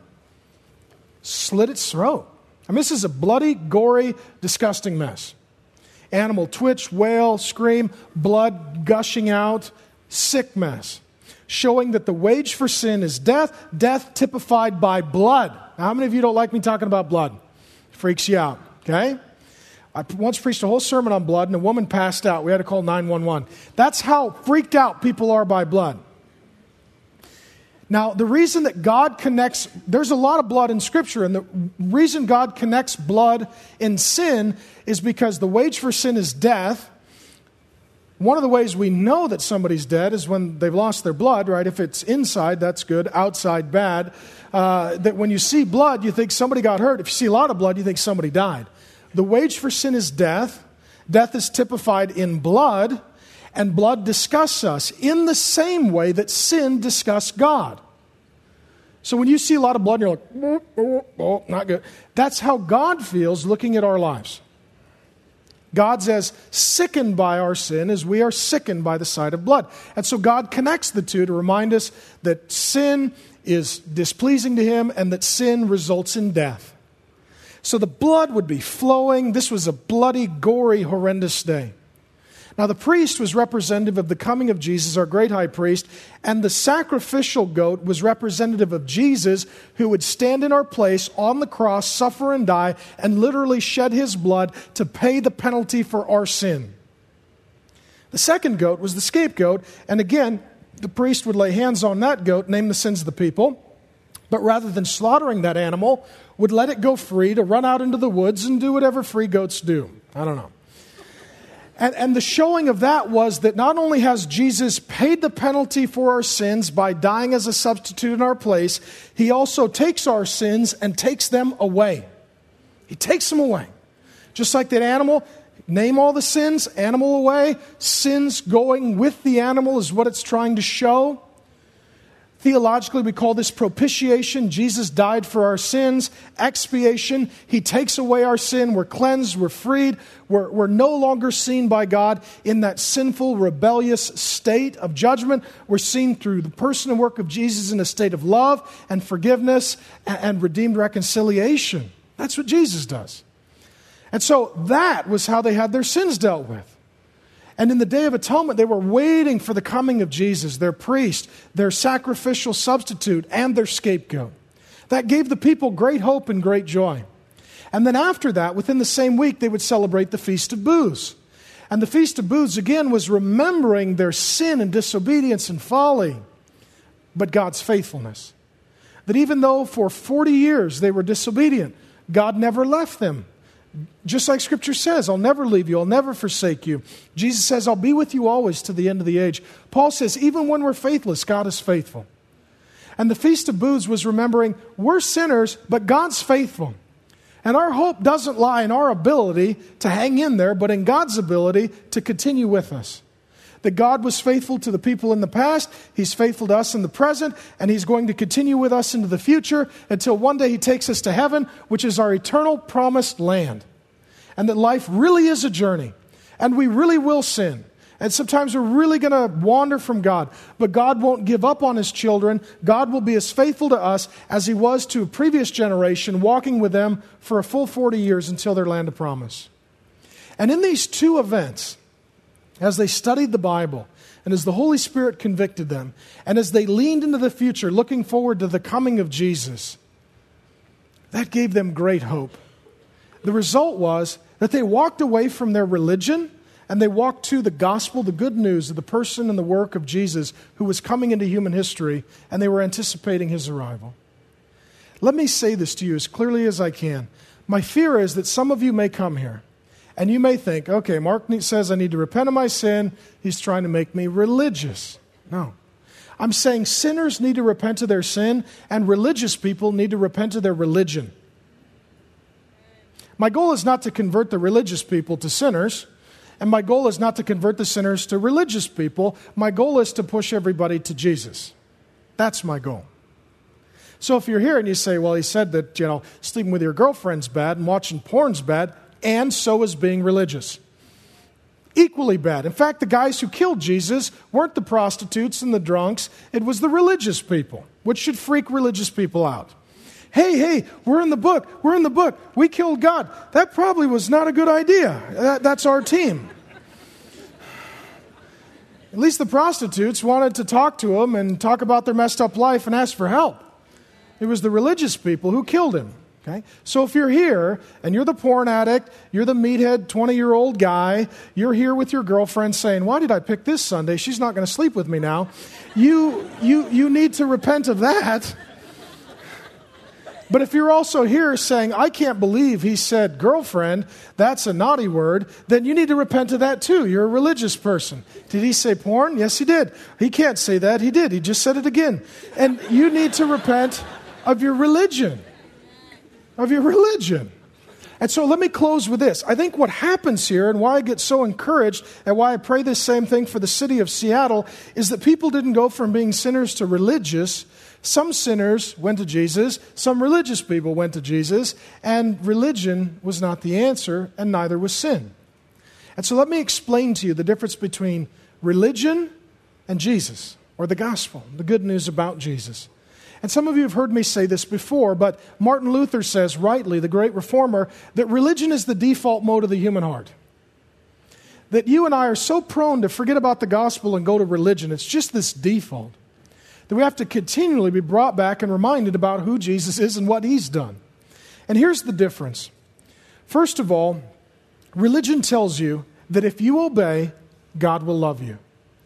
Slit its throat. I mean, this is a bloody, gory, disgusting mess. Animal twitch, wail, scream, blood gushing out, sick mess. Showing that the wage for sin is death, death typified by blood. Now, how many of you don't like me talking about blood? It freaks you out, okay? I once preached a whole sermon on blood, and a woman passed out. We had to call 911. That's how freaked out people are by blood. Now, the reason that God connects, there's a lot of blood in Scripture, and the reason God connects blood in sin is because the wage for sin is death. One of the ways we know that somebody's dead is when they've lost their blood, right? If it's inside, that's good. Outside, bad. That when you see blood, you think somebody got hurt. If you see a lot of blood, you think somebody died. The wage for sin is death. Death is typified in blood. And blood disgusts us in the same way that sin disgusts God. So when you see a lot of blood, you're like, oh, not good. That's how God feels looking at our lives. God's as sickened by our sin as we are sickened by the sight of blood. And so God connects the two to remind us that sin is displeasing to him and that sin results in death. So the blood would be flowing. This was a bloody, gory, horrendous day. Now the priest was representative of the coming of Jesus, our great high priest, and the sacrificial goat was representative of Jesus, who would stand in our place on the cross, suffer and die, and literally shed his blood to pay the penalty for our sin. The second goat was the scapegoat, and again, the priest would lay hands on that goat, name the sins of the people, but rather than slaughtering that animal, would let it go free to run out into the woods and do whatever free goats do. I don't know. And the showing of that was that not only has Jesus paid the penalty for our sins by dying as a substitute in our place, he also takes our sins and takes them away. He takes them away. Just like that animal, name all the sins, animal away, sins going with the animal is what it's trying to show. Theologically, we call this propitiation. Jesus died for our sins. Expiation, he takes away our sin. We're cleansed, we're freed. We're no longer seen by God in that sinful, rebellious state of judgment. We're seen through the person and work of Jesus in a state of love and forgiveness and redeemed reconciliation. That's what Jesus does. And so that was how they had their sins dealt with. And in the Day of Atonement, they were waiting for the coming of Jesus, their priest, their sacrificial substitute, and their scapegoat. That gave the people great hope and great joy. And then after that, within the same week, they would celebrate the Feast of Booths. And the Feast of Booths, again, was remembering their sin and disobedience and folly, but God's faithfulness. That even though for 40 years they were disobedient, God never left them. Just like Scripture says, I'll never leave you, I'll never forsake you. Jesus says, I'll be with you always to the end of the age. Paul says, even when we're faithless, God is faithful. And the Feast of Booths was remembering, we're sinners, but God's faithful. And our hope doesn't lie in our ability to hang in there, but in God's ability to continue with us. That God was faithful to the people in the past, He's faithful to us in the present, and He's going to continue with us into the future until one day He takes us to heaven, which is our eternal promised land. And that life really is a journey, and we really will sin. And sometimes we're really going to wander from God, but God won't give up on His children. God will be as faithful to us as He was to a previous generation, walking with them for a full 40 years until their land of promise. And in these two events, as they studied the Bible, and as the Holy Spirit convicted them, and as they leaned into the future, looking forward to the coming of Jesus, that gave them great hope. The result was that they walked away from their religion, and they walked to the gospel, the good news of the person and the work of Jesus who was coming into human history, and they were anticipating His arrival. Let me say this to you as clearly as I can. My fear is that some of you may come here, and you may think, okay, Mark says I need to repent of my sin. He's trying to make me religious. No. I'm saying sinners need to repent of their sin, and religious people need to repent of their religion. My goal is not to convert the religious people to sinners, and my goal is not to convert the sinners to religious people. My goal is to push everybody to Jesus. That's my goal. So if you're here and you say, well, he said that, sleeping with your girlfriend's bad and watching porn's bad, and so is being religious. Equally bad. In fact, the guys who killed Jesus weren't the prostitutes and the drunks. It was the religious people, which should freak religious people out. Hey, we're in the book. We killed God. That probably was not a good idea. That's our team. At least the prostitutes wanted to talk to him and talk about their messed up life and ask for help. It was the religious people who killed him. Okay? So if you're here and you're the porn addict, you're the meathead 20-year-old guy, you're here with your girlfriend saying, why did I pick this Sunday? She's not going to sleep with me now. You need to repent of that. But if you're also here saying, I can't believe he said girlfriend, that's a naughty word, then you need to repent of that too. You're a religious person. Did he say porn? Yes, he did. He can't say that. He did. He just said it again. And you need to repent of your religion. And so let me close with this. I think what happens here and why I get so encouraged and why I pray this same thing for the city of Seattle is that people didn't go from being sinners to religious. Some sinners went to Jesus, some religious people went to Jesus, and religion was not the answer, and neither was sin. And so let me explain to you the difference between religion and Jesus, or the gospel, the good news about Jesus. And some of you have heard me say this before, but Martin Luther says rightly, the great reformer, that religion is the default mode of the human heart. That you and I are so prone to forget about the gospel and go to religion. It's just this default. That we have to continually be brought back and reminded about who Jesus is and what He's done. And here's the difference. First of all, religion tells you that if you obey, God will love you.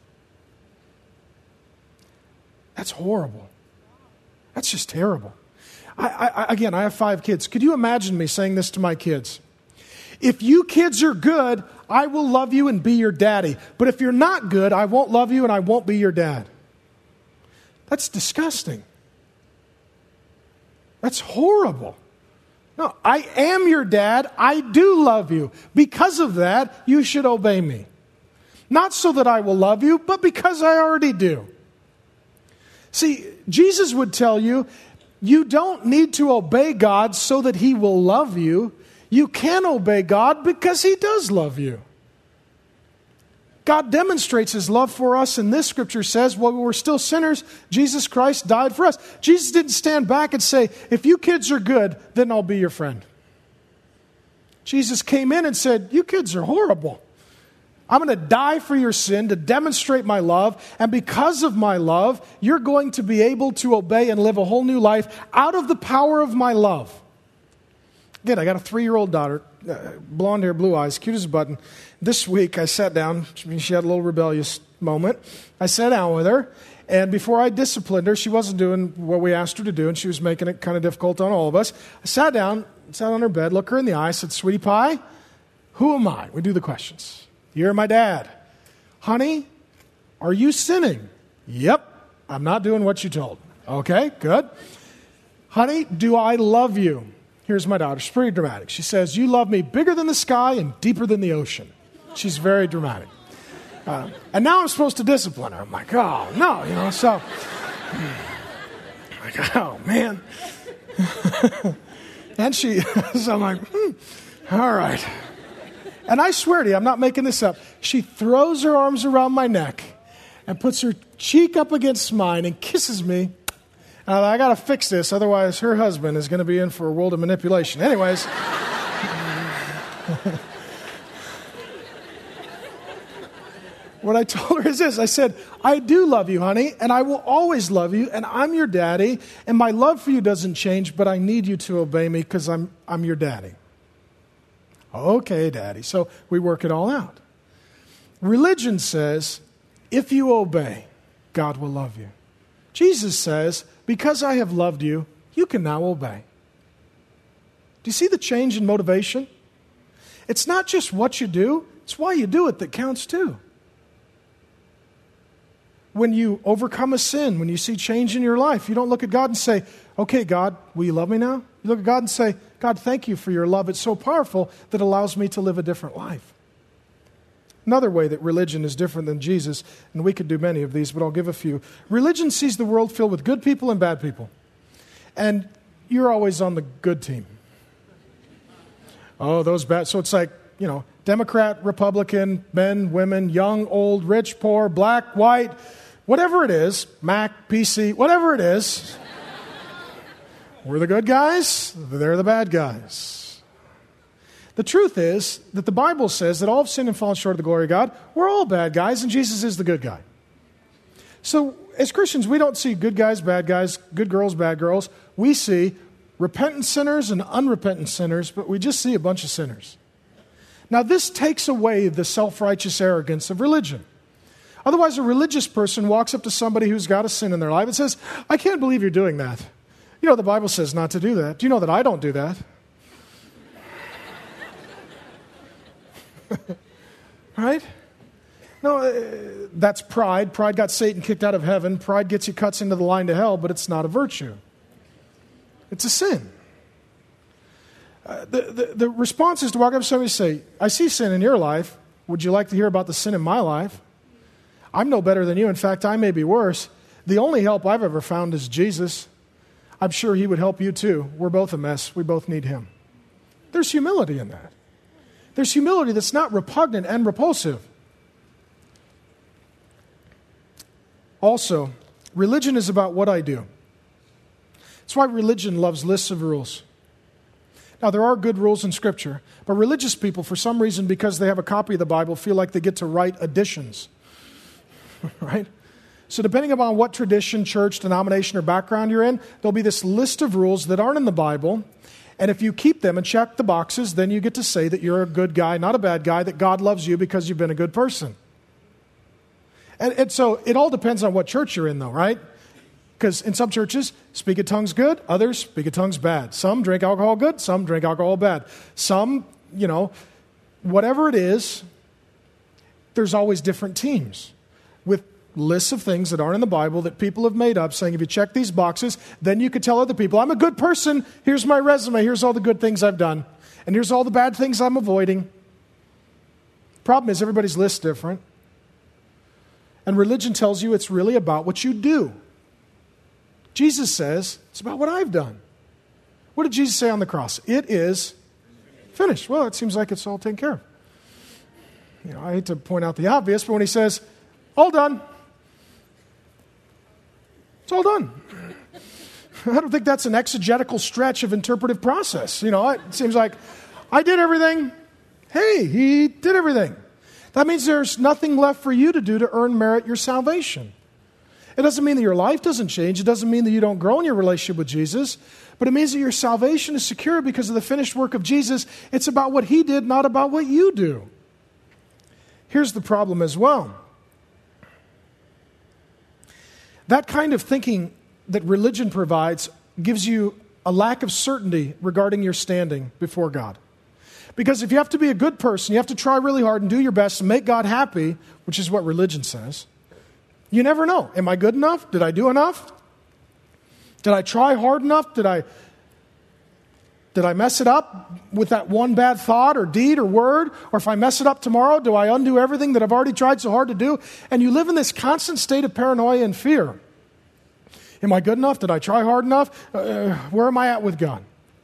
That's horrible. That's just terrible. I have 5 kids. Could you imagine me saying this to my kids? If you kids are good, I will love you and be your daddy. But if you're not good, I won't love you and I won't be your dad. That's disgusting. That's horrible. No, I am your dad. I do love you. Because of that, you should obey me. Not so that I will love you, but because I already do. See, Jesus would tell you, you don't need to obey God so that He will love you. You can obey God because He does love you. God demonstrates His love for us, and this scripture says, while we were still sinners, Jesus Christ died for us. Jesus didn't stand back and say, if you kids are good, then I'll be your friend. Jesus came in and said, you kids are horrible. I'm going to die for your sin to demonstrate my love, and because of my love, you're going to be able to obey and live a whole new life out of the power of my love. Again, I got a 3-year-old daughter, blonde hair, blue eyes, cute as a button. This week I sat down, she had a little rebellious moment. I sat down with her, and before I disciplined her, she wasn't doing what we asked her to do, and she was making it kind of difficult on all of us. I sat down, sat on her bed, looked her in the eye, said, sweetie pie, who am I? We do the questions. You're my dad. Honey, are you sinning? Yep, I'm not doing what you told. Okay, good. Honey, do I love you? Here's my daughter. She's pretty dramatic. She says, you love me bigger than the sky and deeper than the ocean. She's very dramatic. And now I'm supposed to discipline her. I'm like, oh, no, so. I'm like, oh, man. And so I'm like, all right. And I swear to you, I'm not making this up. She throws her arms around my neck and puts her cheek up against mine and kisses me. I got to fix this, otherwise her husband is going to be in for a world of manipulation. Anyways. What I told her is this. I said, I do love you, honey, and I will always love you, and I'm your daddy, and my love for you doesn't change, but I need you to obey me because I'm your daddy. Okay, daddy. So we work it all out. Religion says, if you obey, God will love you. Jesus says, because I have loved you, you can now obey. Do you see the change in motivation? It's not just what you do, it's why you do it that counts too. When you overcome a sin, when you see change in your life, you don't look at God and say, okay, God, will you love me now? You look at God and say, God, thank you for your love. It's so powerful that it allows me to live a different life. Another way that religion is different than Jesus, and we could do many of these, but I'll give a few. Religion sees the world filled with good people and bad people. And you're always on the good team. Oh, those bad. So it's like, Democrat, Republican, men, women, young, old, rich, poor, black, white, whatever it is, Mac, PC, whatever it is. We're the good guys, they're the bad guys. The truth is that the Bible says that all have sinned and fallen short of the glory of God. We're all bad guys, and Jesus is the good guy. So as Christians, we don't see good guys, bad guys, good girls, bad girls. We see repentant sinners and unrepentant sinners, but we just see a bunch of sinners. Now, this takes away the self-righteous arrogance of religion. Otherwise, a religious person walks up to somebody who's got a sin in their life and says, I can't believe you're doing that. The Bible says not to do that. Do you know that I don't do that? Right? No, that's pride. Pride got Satan kicked out of heaven. Pride gets you cuts into the line to hell, but it's not a virtue. It's a sin. The response is to walk up to somebody and say, I see sin in your life. Would you like to hear about the sin in my life? I'm no better than you. In fact, I may be worse. The only help I've ever found is Jesus. I'm sure he would help you too. We're both a mess. We both need him. There's humility in that. There's humility that's not repugnant and repulsive. Also, religion is about what I do. That's why religion loves lists of rules. Now, there are good rules in Scripture, but religious people, for some reason, because they have a copy of the Bible, feel like they get to write additions. Right? So depending upon what tradition, church, denomination, or background you're in, there'll be this list of rules that aren't in the Bible. And if you keep them and check the boxes, then you get to say that you're a good guy, not a bad guy, that God loves you because you've been a good person. And so it all depends on what church you're in, though, right? Because in some churches, speak in tongues good, others speak in tongues bad. Some drink alcohol good, some drink alcohol bad. Some, whatever it is, there's always different teams with lists of things that aren't in the Bible that people have made up, saying if you check these boxes, then you could tell other people, I'm a good person, here's my resume, here's all the good things I've done, and here's all the bad things I'm avoiding. Problem is, everybody's list's different. And religion tells you it's really about what you do. Jesus says, it's about what I've done. What did Jesus say on the cross? It is finished. Well, it seems like it's all taken care of. I hate to point out the obvious, but when he says, all done, it's all done. I don't think that's an exegetical stretch of interpretive process. It seems like I did everything. Hey, he did everything. That means there's nothing left for you to do to merit your salvation. It doesn't mean that your life doesn't change. It doesn't mean that you don't grow in your relationship with Jesus. But it means that your salvation is secure because of the finished work of Jesus. It's about what he did, not about what you do. Here's the problem as well. That kind of thinking that religion provides gives you a lack of certainty regarding your standing before God. Because if you have to be a good person, you have to try really hard and do your best to make God happy, which is what religion says. You never know. Am I good enough? Did I do enough? Did I try hard enough? Did I mess it up with that one bad thought or deed or word? Or if I mess it up tomorrow, do I undo everything that I've already tried so hard to do? And you live in this constant state of paranoia and fear. Am I good enough? Did I try hard enough? Where am I at with God?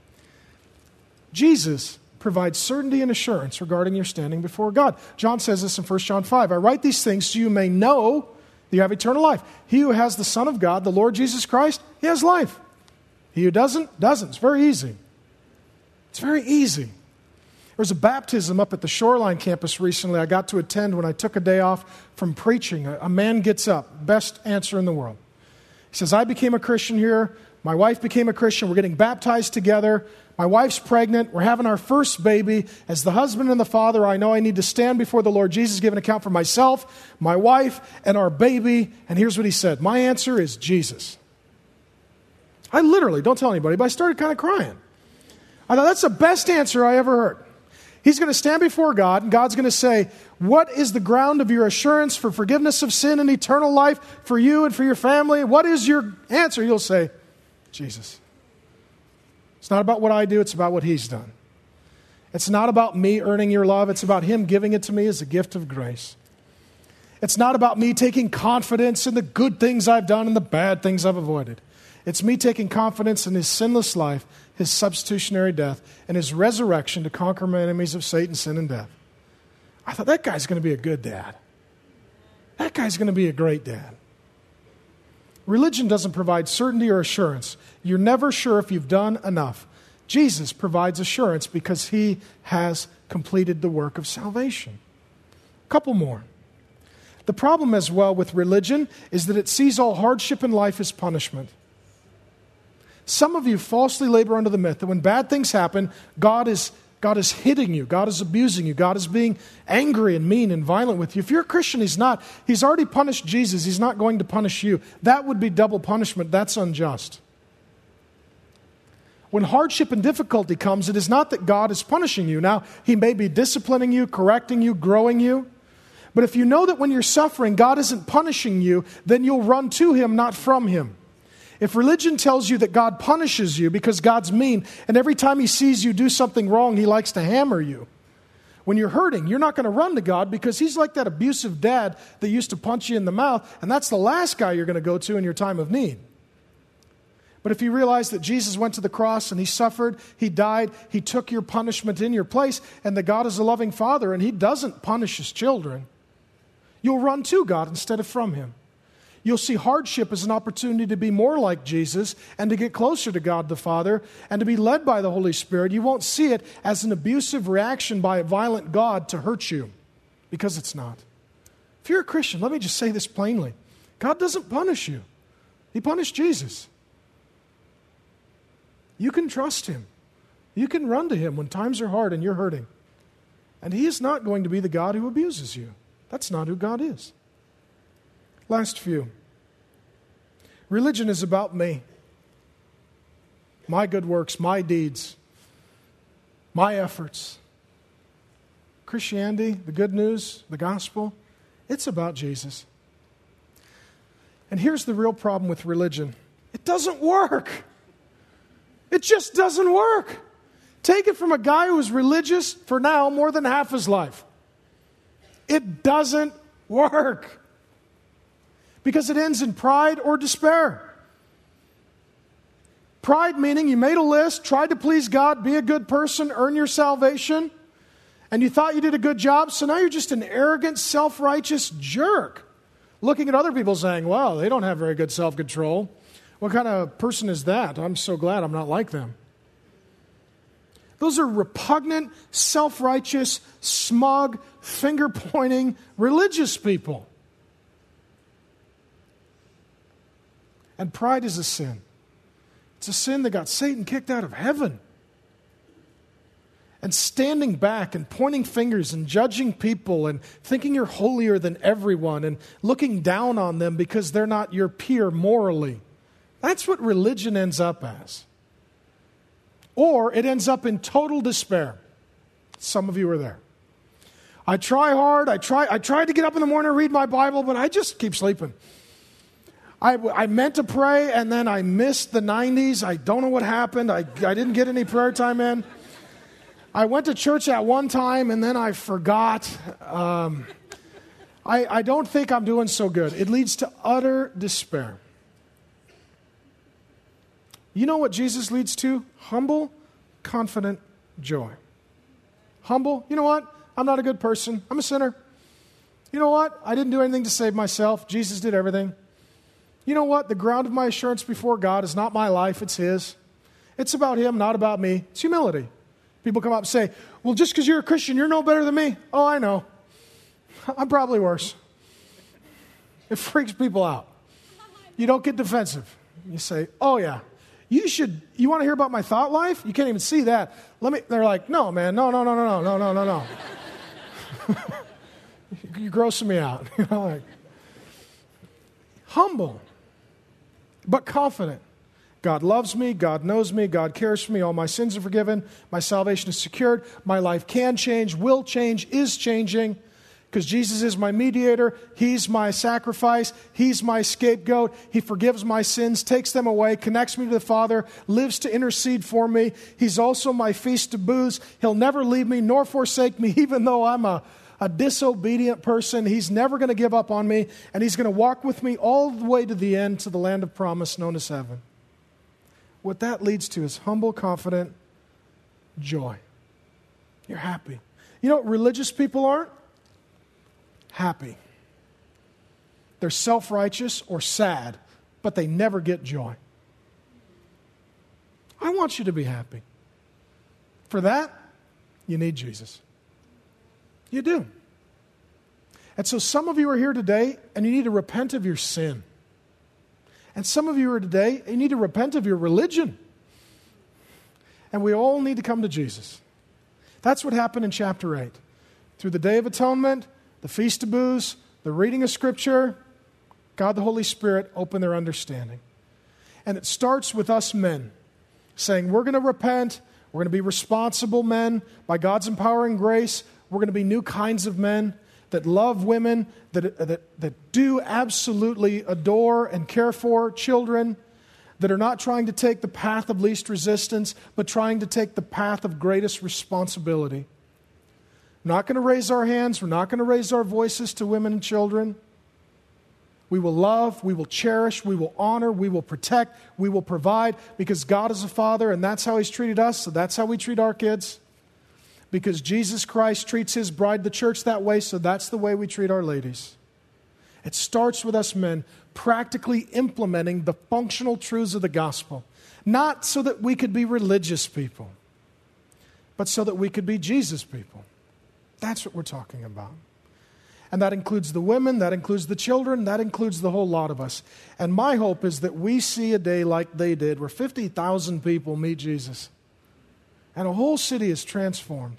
Jesus provides certainty and assurance regarding your standing before God. John says this in 1 John 5. I write these things so you may know that you have eternal life. He who has the Son of God, the Lord Jesus Christ, he has life. He who doesn't, doesn't. It's very easy. It's very easy. There was a baptism up at the Shoreline campus recently I got to attend when I took a day off from preaching. A man gets up, best answer in the world. He says, I became a Christian here. My wife became a Christian. We're getting baptized together. My wife's pregnant. We're having our first baby. As the husband and the father, I know I need to stand before the Lord Jesus, give an account for myself, my wife, and our baby. And here's what he said. My answer is Jesus. I literally, don't tell anybody, but I started kind of crying. I thought, that's the best answer I ever heard. He's going to stand before God, and God's going to say, what is the ground of your assurance for forgiveness of sin and eternal life for you and for your family? What is your answer? You'll say, Jesus. It's not about what I do, it's about what he's done. It's not about me earning your love, it's about him giving it to me as a gift of grace. It's not about me taking confidence in the good things I've done and the bad things I've avoided. It's me taking confidence in his sinless life, his substitutionary death, and his resurrection to conquer my enemies of Satan, sin, and death. I thought, that guy's going to be a good dad. That guy's going to be a great dad. Religion doesn't provide certainty or assurance. You're never sure if you've done enough. Jesus provides assurance because he has completed the work of salvation. A couple more. The problem as well with religion is that it sees all hardship in life as punishment. Some of you falsely labor under the myth that when bad things happen, God is hitting you, God is abusing you, God is being angry and mean and violent with you. If you're a Christian, he's not. He's already punished Jesus. He's not going to punish you. That would be double punishment. That's unjust. When hardship and difficulty comes, it is not that God is punishing you. Now, he may be disciplining you, correcting you, growing you. But if you know that when you're suffering, God isn't punishing you, then you'll run to him, not from him. If religion tells you that God punishes you because God's mean, and every time he sees you do something wrong, he likes to hammer you, When you're hurting, you're not going to run to God because He's like that abusive dad that used to punch you in the mouth, and that's the last guy you're going to go to in your time of need. But if you realize that Jesus went to the cross and He suffered, He died, He took your punishment in your place, and that God is a loving Father and He doesn't punish His children, you'll run to God instead of from Him. You'll see hardship as an opportunity to be more like Jesus and to get closer to God the Father and to be led by the Holy Spirit. You won't see it as an abusive reaction by a violent God to hurt you, because it's not. If you're a Christian, let me just say this plainly. God doesn't punish you. He punished Jesus. You can trust Him. You can run to Him when times are hard and you're hurting. And He is not going to be the God who abuses you. That's not who God is. Last few. Religion is about me. My good works, my deeds, my efforts. Christianity, the good news, the gospel, it's about Jesus. And here's the real problem with religion. It doesn't work. It just doesn't work. Take it from a guy who was religious for now more than half his life. It doesn't work. Because it ends in pride or despair. Pride meaning you made a list, tried to please God, be a good person, earn your salvation, and you thought you did a good job, so now you're just an arrogant, self-righteous jerk. Looking at other people saying, well, they don't have very good self-control. What kind of person is that? I'm so glad I'm not like them. Those are repugnant, self-righteous, smug, finger-pointing religious people. And pride is a sin. It's a sin that got Satan kicked out of heaven. And standing back and pointing fingers and judging people and thinking you're holier than everyone and looking down on them because they're not your peer morally. That's what religion ends up as. Or it ends up in total despair. Some of you are there. I try hard. I tried to get up in the morning and read my Bible, but I just keep sleeping. I meant to pray, and then I missed the 90s. I don't know what happened. I didn't get any prayer time in. I went to church at one time, and then I forgot. I don't think I'm doing so good. It leads to utter despair. You know what Jesus leads to? Humble, confident joy. Humble, you know what? I'm not a good person. I'm a sinner. You know what? I didn't do anything to save myself. Jesus did everything. You know what? The ground of my assurance before God is not my life, it's His. It's about Him, not about me. It's humility. People come up and say, well, just because you're a Christian, you're no better than me. Oh, I know. I'm probably worse. It freaks people out. You don't get defensive. You say, oh, yeah. You want to hear about my thought life? You can't even see that. They're like, no, man, no. You're grossing me out. Humble, but confident. God loves me. God knows me. God cares for me. All my sins are forgiven. My salvation is secured. My life can change, will change, is changing. Because Jesus is my mediator. He's my sacrifice. He's my scapegoat. He forgives my sins, takes them away, connects me to the Father, lives to intercede for me. He's also my feast of booths. He'll never leave me nor forsake me, even though I'm a disobedient person. He's never going to give up on me, and He's going to walk with me all the way to the end, to the land of promise known as heaven. What that leads to is humble, confident joy. You're happy. You know what religious people aren't? Happy. They're self-righteous or sad, but they never get joy. I want you to be happy. For that, you need Jesus. You do. And so some of you are here today and you need to repent of your sin. And some of you are today, you need to repent of your religion. And we all need to come to Jesus. That's what happened in chapter 8. Through the Day of Atonement, the Feast of Booths, the reading of Scripture, God the Holy Spirit opened their understanding. And it starts with us men saying, we're going to repent, we're going to be responsible men by God's empowering grace. We're going to be new kinds of men that love women, that do absolutely adore and care for children, that are not trying to take the path of least resistance, but trying to take the path of greatest responsibility. We're not going to raise our hands. We're not going to raise our voices to women and children. We will love, we will cherish, we will honor, we will protect, we will provide, because God is a father and that's how He's treated us, so that's how we treat our kids. Because Jesus Christ treats His bride, the church, that way, so that's the way we treat our ladies. It starts with us men practically implementing the functional truths of the gospel. Not so that we could be religious people, but so that we could be Jesus people. That's what we're talking about. And that includes the women, that includes the children, that includes the whole lot of us. And my hope is that we see a day like they did, where 50,000 people meet Jesus. And a whole city is transformed.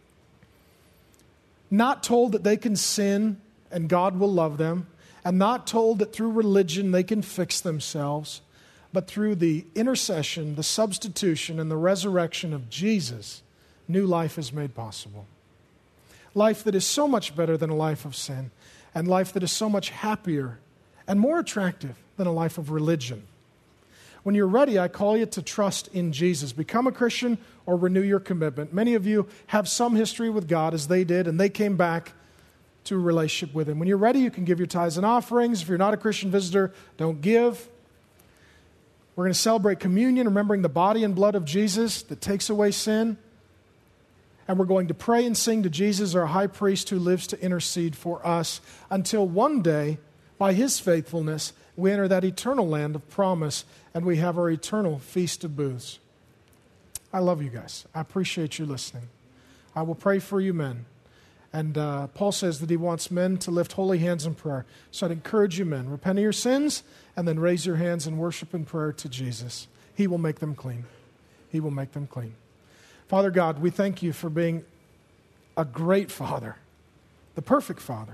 Not told that they can sin and God will love them, and not told that through religion they can fix themselves, but through the intercession, the substitution, and the resurrection of Jesus, new life is made possible. Life that is so much better than a life of sin, and life that is so much happier and more attractive than a life of religion. When you're ready, I call you to trust in Jesus. Become a Christian or renew your commitment. Many of you have some history with God, as they did, and they came back to a relationship with Him. When you're ready, you can give your tithes and offerings. If you're not a Christian visitor, don't give. We're going to celebrate communion, remembering the body and blood of Jesus that takes away sin. And we're going to pray and sing to Jesus, our high priest, who lives to intercede for us, until one day, by His faithfulness, we enter that eternal land of promise and we have our eternal feast of booths. I love you guys. I appreciate you listening. I will pray for you men. And Paul says that he wants men to lift holy hands in prayer. So I'd encourage you men, repent of your sins and then raise your hands in worship and prayer to Jesus. He will make them clean. He will make them clean. Father God, we thank you for being a great Father, the perfect Father.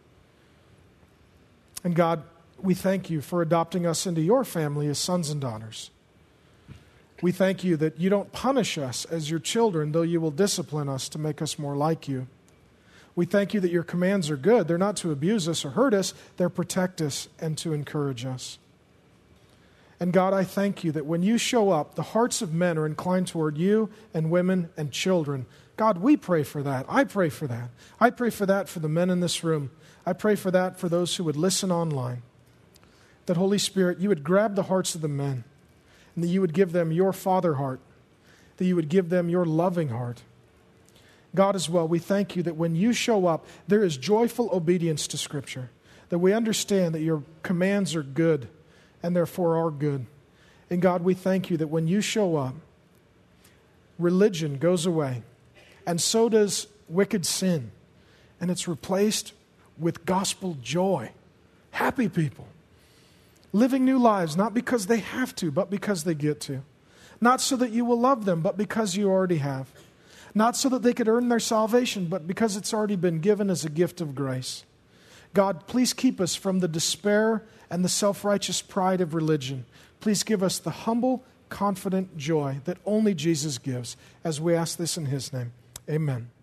And God, we thank you for adopting us into your family as sons and daughters. We thank you that you don't punish us as your children, though you will discipline us to make us more like you. We thank you that your commands are good. They're not to abuse us or hurt us. They're to protect us and to encourage us. And God, I thank you that when you show up, the hearts of men are inclined toward you and women and children. God, we pray for that. I pray for that. I pray for that for the men in this room. I pray for that for those who would listen online. That, Holy Spirit, you would grab the hearts of the men and that you would give them your father heart, that you would give them your loving heart. God, as well, we thank you that when you show up, there is joyful obedience to Scripture, that we understand that your commands are good and therefore are good. And God, we thank you that when you show up, religion goes away, and so does wicked sin, and it's replaced with gospel joy. Happy people, living new lives, not because they have to, but because they get to. Not so that you will love them, but because you already have. Not so that they could earn their salvation, but because it's already been given as a gift of grace. God, please keep us from the despair and the self-righteous pride of religion. Please give us the humble, confident joy that only Jesus gives, as we ask this in His name. Amen.